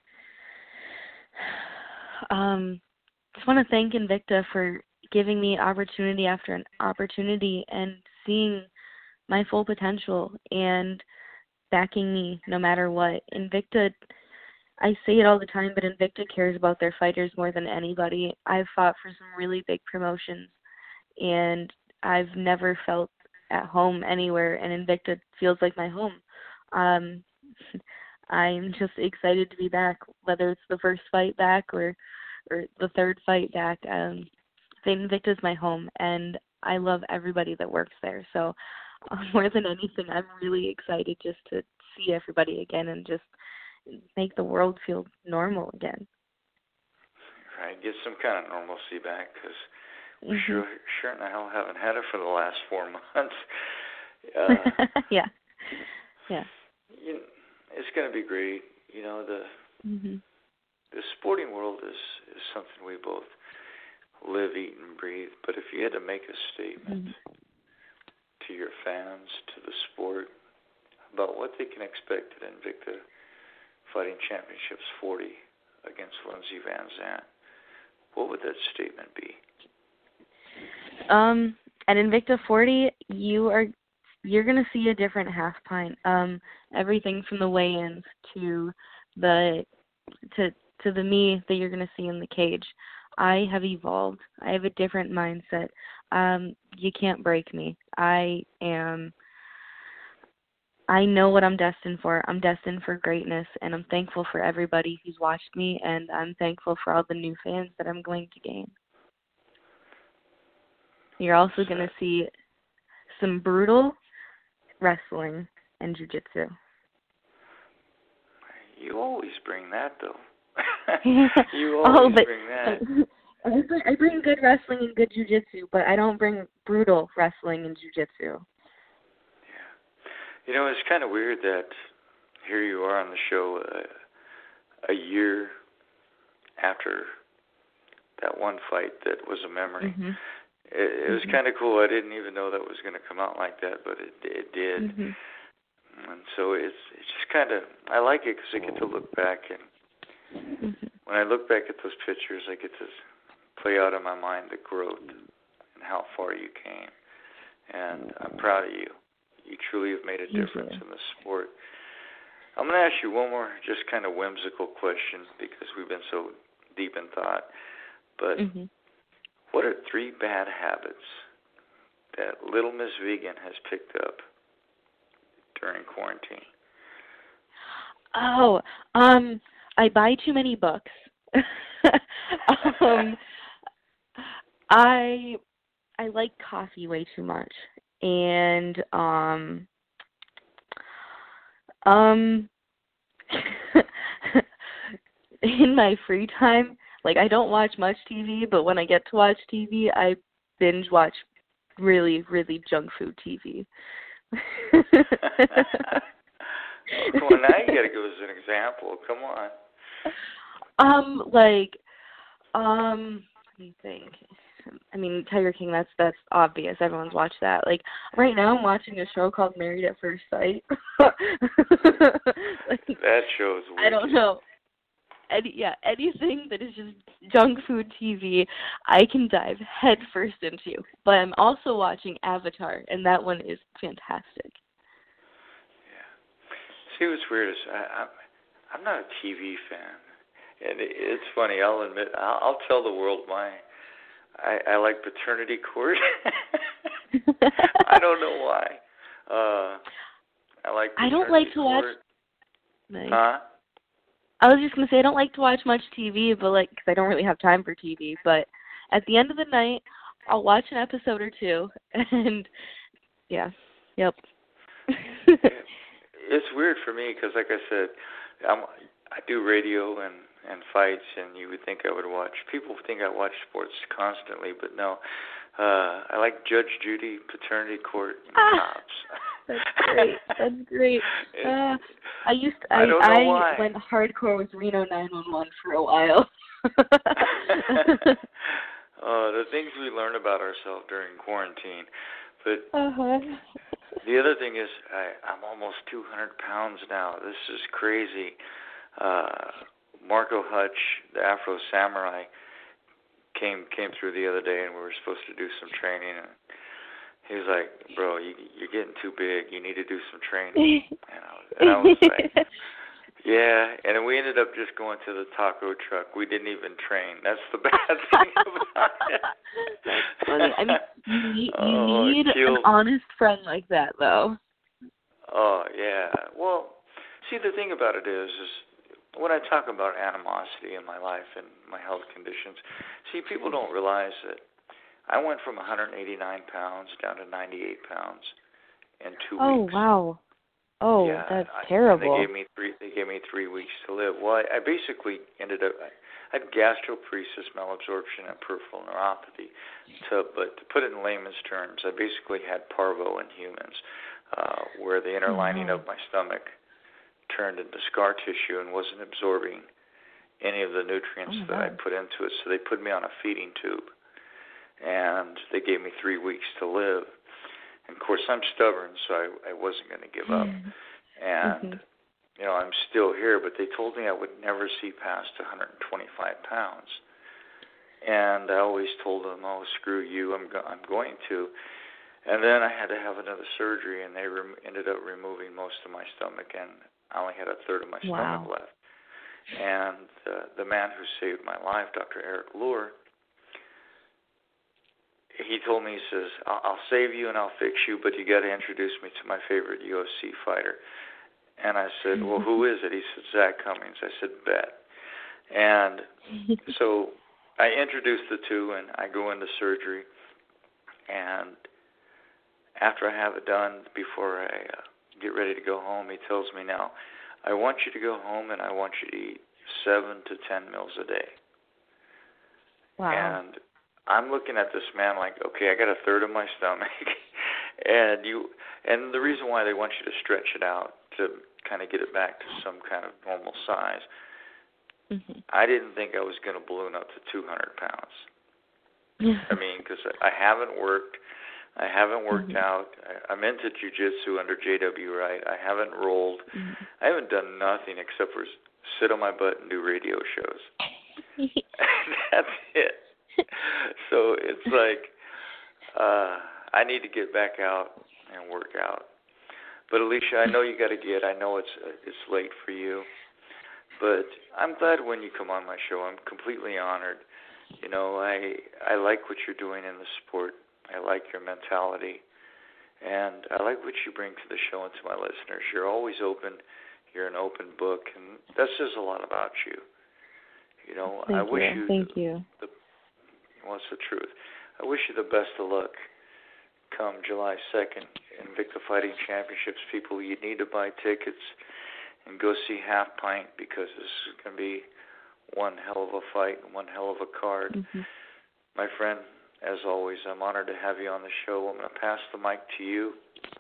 Um, just want to thank Invicta for giving me opportunity after an opportunity and seeing my full potential and backing me no matter what. Invicta, I say it all the time, but Invicta cares about their fighters more than anybody. I've fought for some really big promotions, and I've never felt at home anywhere, and Invicta feels like my home. Um, I'm just excited to be back, whether it's the first fight back or, or the third fight back. Um, Invicta is my home, and I love everybody that works there. So uh, more than anything, I'm really excited just to see everybody again and just make the world feel normal again. Right, get some kind of normalcy back, because we mm-hmm. sure, sure in the hell haven't had it for the last four months. Uh, yeah, yeah. You know, it's going to be great. You know, the mm-hmm. the sporting world is, is something we both live, eat, and breathe. But if you had to make a statement mm-hmm. to your fans, to the sport, about what they can expect at Invicta Fighting Championships forty against Lindsey Van Zandt, what would that statement be? Um, at Invicta forty, you are you're gonna see a different Half Pint. Um, everything from the weigh-ins to the to to the me that you're gonna see in the cage. I have evolved. I have a different mindset. Um, you can't break me. I am. I know what I'm destined for. I'm destined for greatness, and I'm thankful for everybody who's watched me, and I'm thankful for all the new fans that I'm going to gain. You're also going to see some brutal wrestling and jiu-jitsu. You always bring that, though. you always oh, but, bring that. I bring, I bring good wrestling and good jiu-jitsu, but I don't bring brutal wrestling and jiu-jitsu. You know, it's kind of weird that here you are on the show uh, a year after that one fight that was a memory. Mm-hmm. It, it was mm-hmm. kind of cool. I didn't even know that was going to come out like that, but it, it did. Mm-hmm. And so it's it's just kind of, I like it because I get to look back, and mm-hmm. when I look back at those pictures, I get to play out in my mind the growth and how far you came. And I'm proud of you. You truly have made a difference in the sport. I'm going to ask you one more just kind of whimsical question because we've been so deep in thought. But mm-hmm. what are three bad habits that little Miss Vegan has picked up during quarantine? Oh, um, I buy too many books. um, I I like coffee way too much. And um um in my free time, like I don't watch much T V, but when I get to watch T V, I binge watch really, really junk food T V. Well, now you got to give us an example. Come on. Um, like, um, let me think. I mean, Tiger King, that's that's obvious. Everyone's watched that. Like, right now I'm watching a show called Married at First Sight. like, that show's weird. I don't know. Any, yeah, anything that is just junk food T V, I can dive head first into. But I'm also watching Avatar, and that one is fantastic. Yeah. See, what's weird is I, I'm, I'm not a T V fan. And it, it's funny, I'll admit, I'll, I'll tell the world my... I, I like Paternity Court. I don't know why. Uh, I like. I don't like to Court. watch. Like, huh? I was just gonna say I don't like to watch much T V, but like, cause I don't really have time for T V. But at the end of the night, I'll watch an episode or two, and yeah, yep. It's weird for me because, like I said, I'm I do radio and. and fights, and you would think I would watch. People think I watch sports constantly, but no. Uh, I like Judge Judy, Paternity Court, and ah, Cops. That's great. That's great. Uh, I used to, I I, don't know I why. went hardcore with Reno nine one one for a while. uh, the things we learn about ourselves during quarantine. But uh-huh. the other thing is I, I'm almost two hundred pounds now. This is crazy. Uh, Marco Hutch, the Afro Samurai, came came through the other day, and we were supposed to do some training. And he was like, "Bro, you, you're getting too big. You need to do some training." And I was, and I was like, "Yeah." And then we ended up just going to the taco truck. We didn't even train. That's the bad thing about it. That's funny. I mean, you need, you oh, need an honest friend like that, though. Oh yeah. Well, see, the thing about it is, is when I talk about animosity in my life and my health conditions, see, people don't realize that I went from one hundred eighty-nine pounds down to ninety-eight pounds in two oh, weeks. Oh wow! Oh, yeah, that's I, terrible. And they gave me three. They gave me three weeks to live. Well, I, I basically ended up. I had gastroparesis, malabsorption, and peripheral neuropathy. To, but to put it in layman's terms, I basically had parvo in humans, uh, where the inner lining oh, of my stomach turned into scar tissue and wasn't absorbing any of the nutrients oh, that I God. put into it. So they put me on a feeding tube, and they gave me three weeks to live. And of course, I'm stubborn, so I, I wasn't going to give up. And mm-hmm. you know, I'm still here, but they told me I would never see past one hundred twenty-five pounds. And I always told them, "Oh, screw you! I'm go- I'm going to." And then I had to have another surgery, and they re- ended up removing most of my stomach, and I only had a third of my Wow. stomach left. And uh, the man who saved my life, Doctor Eric Lohr, he told me, he says, I'll, I'll save you and I'll fix you, but you got to introduce me to my favorite U F C fighter. And I said, well, who is it? He said, Zach Cummings. I said, bet. And so I introduced the two, and I go into surgery. And after I have it done, before I uh, get ready to go home, he tells me, now, I want you to go home and I want you to eat seven to ten meals a day. Wow. And I'm looking at this man like, okay, I got a third of my stomach, and you, and the reason why they want you to stretch it out to kind of get it back to some kind of normal size. Mm-hmm. I didn't think I was going to balloon up to two hundred pounds. I mean, because I haven't worked. I haven't worked mm-hmm. out. I, I'm into jiu-jitsu under J W Wright. I haven't rolled. Mm-hmm. I haven't done nothing except for sit on my butt and do radio shows. That's it. So it's like uh, I need to get back out and work out. But Alicia, I know you got to get. I know it's uh, it's late for you, but I'm glad when you come on my show. I'm completely honored. You know, I I like what you're doing in the sport. I like your mentality, and I like what you bring to the show and to my listeners. You're always open. You're an open book, and that says a lot about you. You know, Thank I wish you. you. Thank the, you. The, well, it's the truth. I wish you the best of luck come July second in Invicta Fighting Championships. People, you need to buy tickets and go see Half Pint, because this is going to be one hell of a fight and one hell of a card. Mm-hmm. My friend, as always, I'm honored to have you on the show. I'm going to pass the mic to you.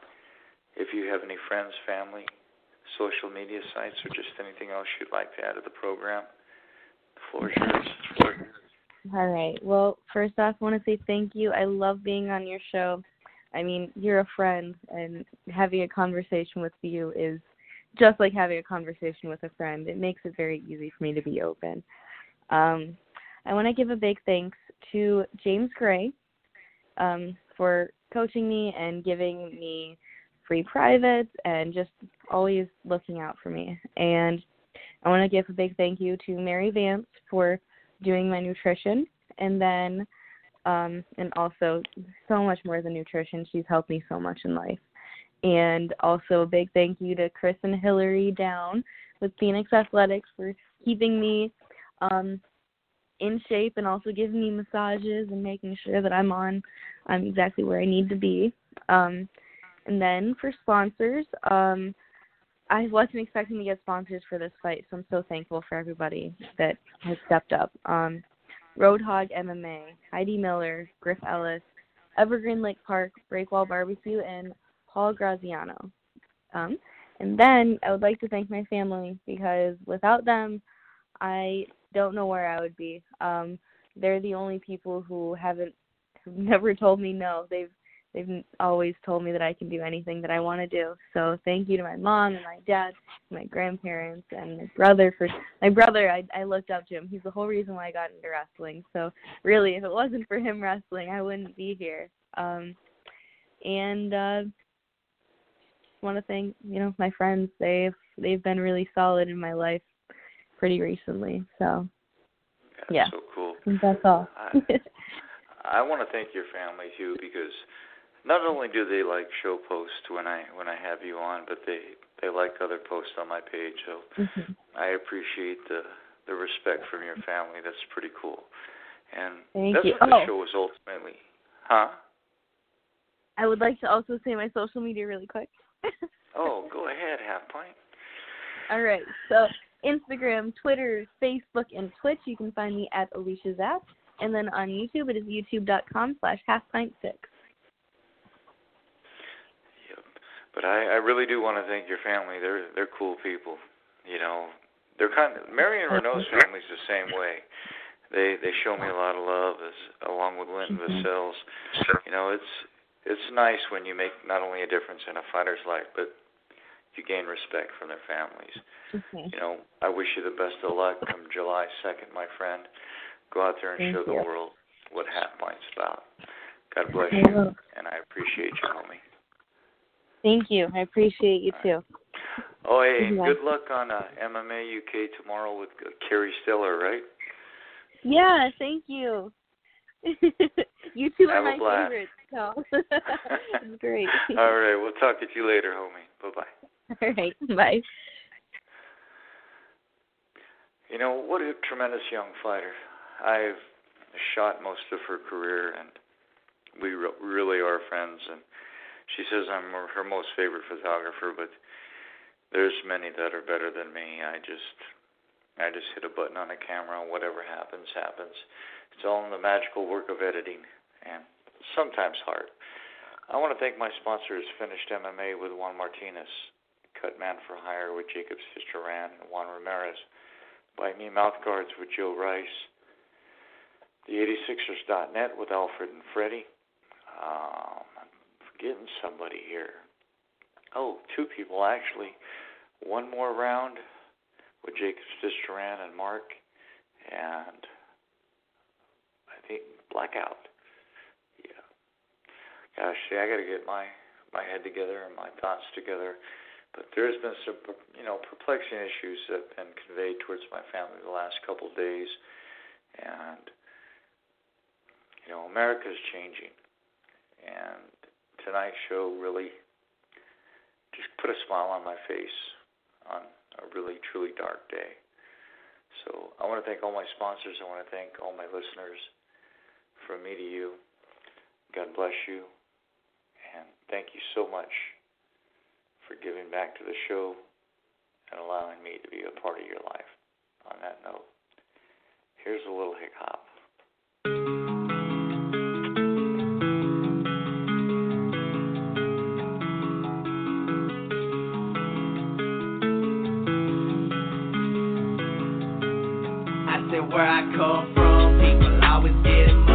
If you have any friends, family, social media sites, or just anything else you'd like to add to the program, the floor is yours. All right. Well, first off, I want to say thank you. I love being on your show. I mean, you're a friend, and having a conversation with you is just like having a conversation with a friend. It makes it very easy for me to be open. Um, I want to give a big thanks to James Gray um, for coaching me and giving me free privates and just always looking out for me. And I want to give a big thank you to Mary Vance for doing my nutrition, and then um, and also so much more than nutrition. She's helped me so much in life. And also a big thank you to Chris and Hillary down with Phoenix Athletics for keeping me um, in shape and also giving me massages and making sure that I'm on I'm exactly where I need to be. Um, and then for sponsors, um, I wasn't expecting to get sponsors for this fight, so I'm so thankful for everybody that has stepped up. Um, Roadhog M M A, Heidi Miller, Griff Ellis, Evergreen Lake Park, Breakwall Barbecue, and Paul Graziano. Um, and then I would like to thank my family, because without them, I don't know where I would be. Um, they're the only people who haven't, have never told me no. They've they've always told me that I can do anything that I want to do. So thank you to my mom and my dad, my grandparents, and my brother. For my brother, I I looked up to him. He's the whole reason why I got into wrestling. So really, if it wasn't for him wrestling, I wouldn't be here. Um, and uh, want to thank you know my friends. They've they've been really solid in my life pretty recently. So That's yeah, so cool. I think that's all. I, I want to thank your family too, because not only do they like show posts when I when I have you on, but they they like other posts on my page. So mm-hmm. I appreciate the the respect from your family. That's pretty cool. And Thank that's you. what the Oh. show was ultimately. Huh? I would like to also say my social media really quick. Oh, go ahead, Half Pint. All right. So Instagram, Twitter, Facebook, and Twitch, you can find me at Alicia Zapp. And then on YouTube, it is youtube.com slash halfpint6. Yep. But I, I really do want to thank your family. They're they're cool people. You know, they're kind of, Marion Renault's family's the same way. They they show me a lot of love, as along with Linton Mm-hmm. Vassell's. You know, it's it's nice when you make not only a difference in a fighter's life, but you gain respect from their families. Mm-hmm. You know, I wish you the best of luck come July second, my friend. Go out there and Thank show you. the world what Half Pint's about. God bless I you, will. and I appreciate you, homie. Thank you. I appreciate you, too. Oh, hey, and Yeah. good luck on uh, M M A U K tomorrow with uh, Kerry Stiller, right? Yeah, thank you. You two Have are a my blast. favorites, so it's great. All right, we'll talk to you later, homie. Bye-bye. All right, bye. You know, what a tremendous young fighter. I've shot most of her career, and we re- really are friends. And she says I'm her most favorite photographer, but there's many that are better than me. I just, I just hit a button on a camera, and whatever happens, happens. It's all in the magical work of editing, and sometimes hard. I want to thank my sponsors, Finished M M A with Juan Martinez, Cut Man for Hire with Jacob Fitzgerald and Juan Ramirez, Buy Me Mouth Guards with Joe Rice, the eighty-sixers dot net with Alfred and Freddie. Um, I'm forgetting somebody here. Oh, two people actually. One more round with Jacob Fitzgerald and Mark, and I think Blackout. Yeah. Gosh, see, I got to get my my head together and my thoughts together. But there's been some, you know, perplexing issues that have been conveyed towards my family the last couple of days. And, you know, America's changing. And tonight's show really just put a smile on my face on a really, truly dark day. So I want to thank all my sponsors. I want to thank all my listeners. From me to you, God bless you. And thank you so much for giving back to the show and allowing me to be a part of your life. On that note, here's a little hip hop. I said where I come from, people always getting money.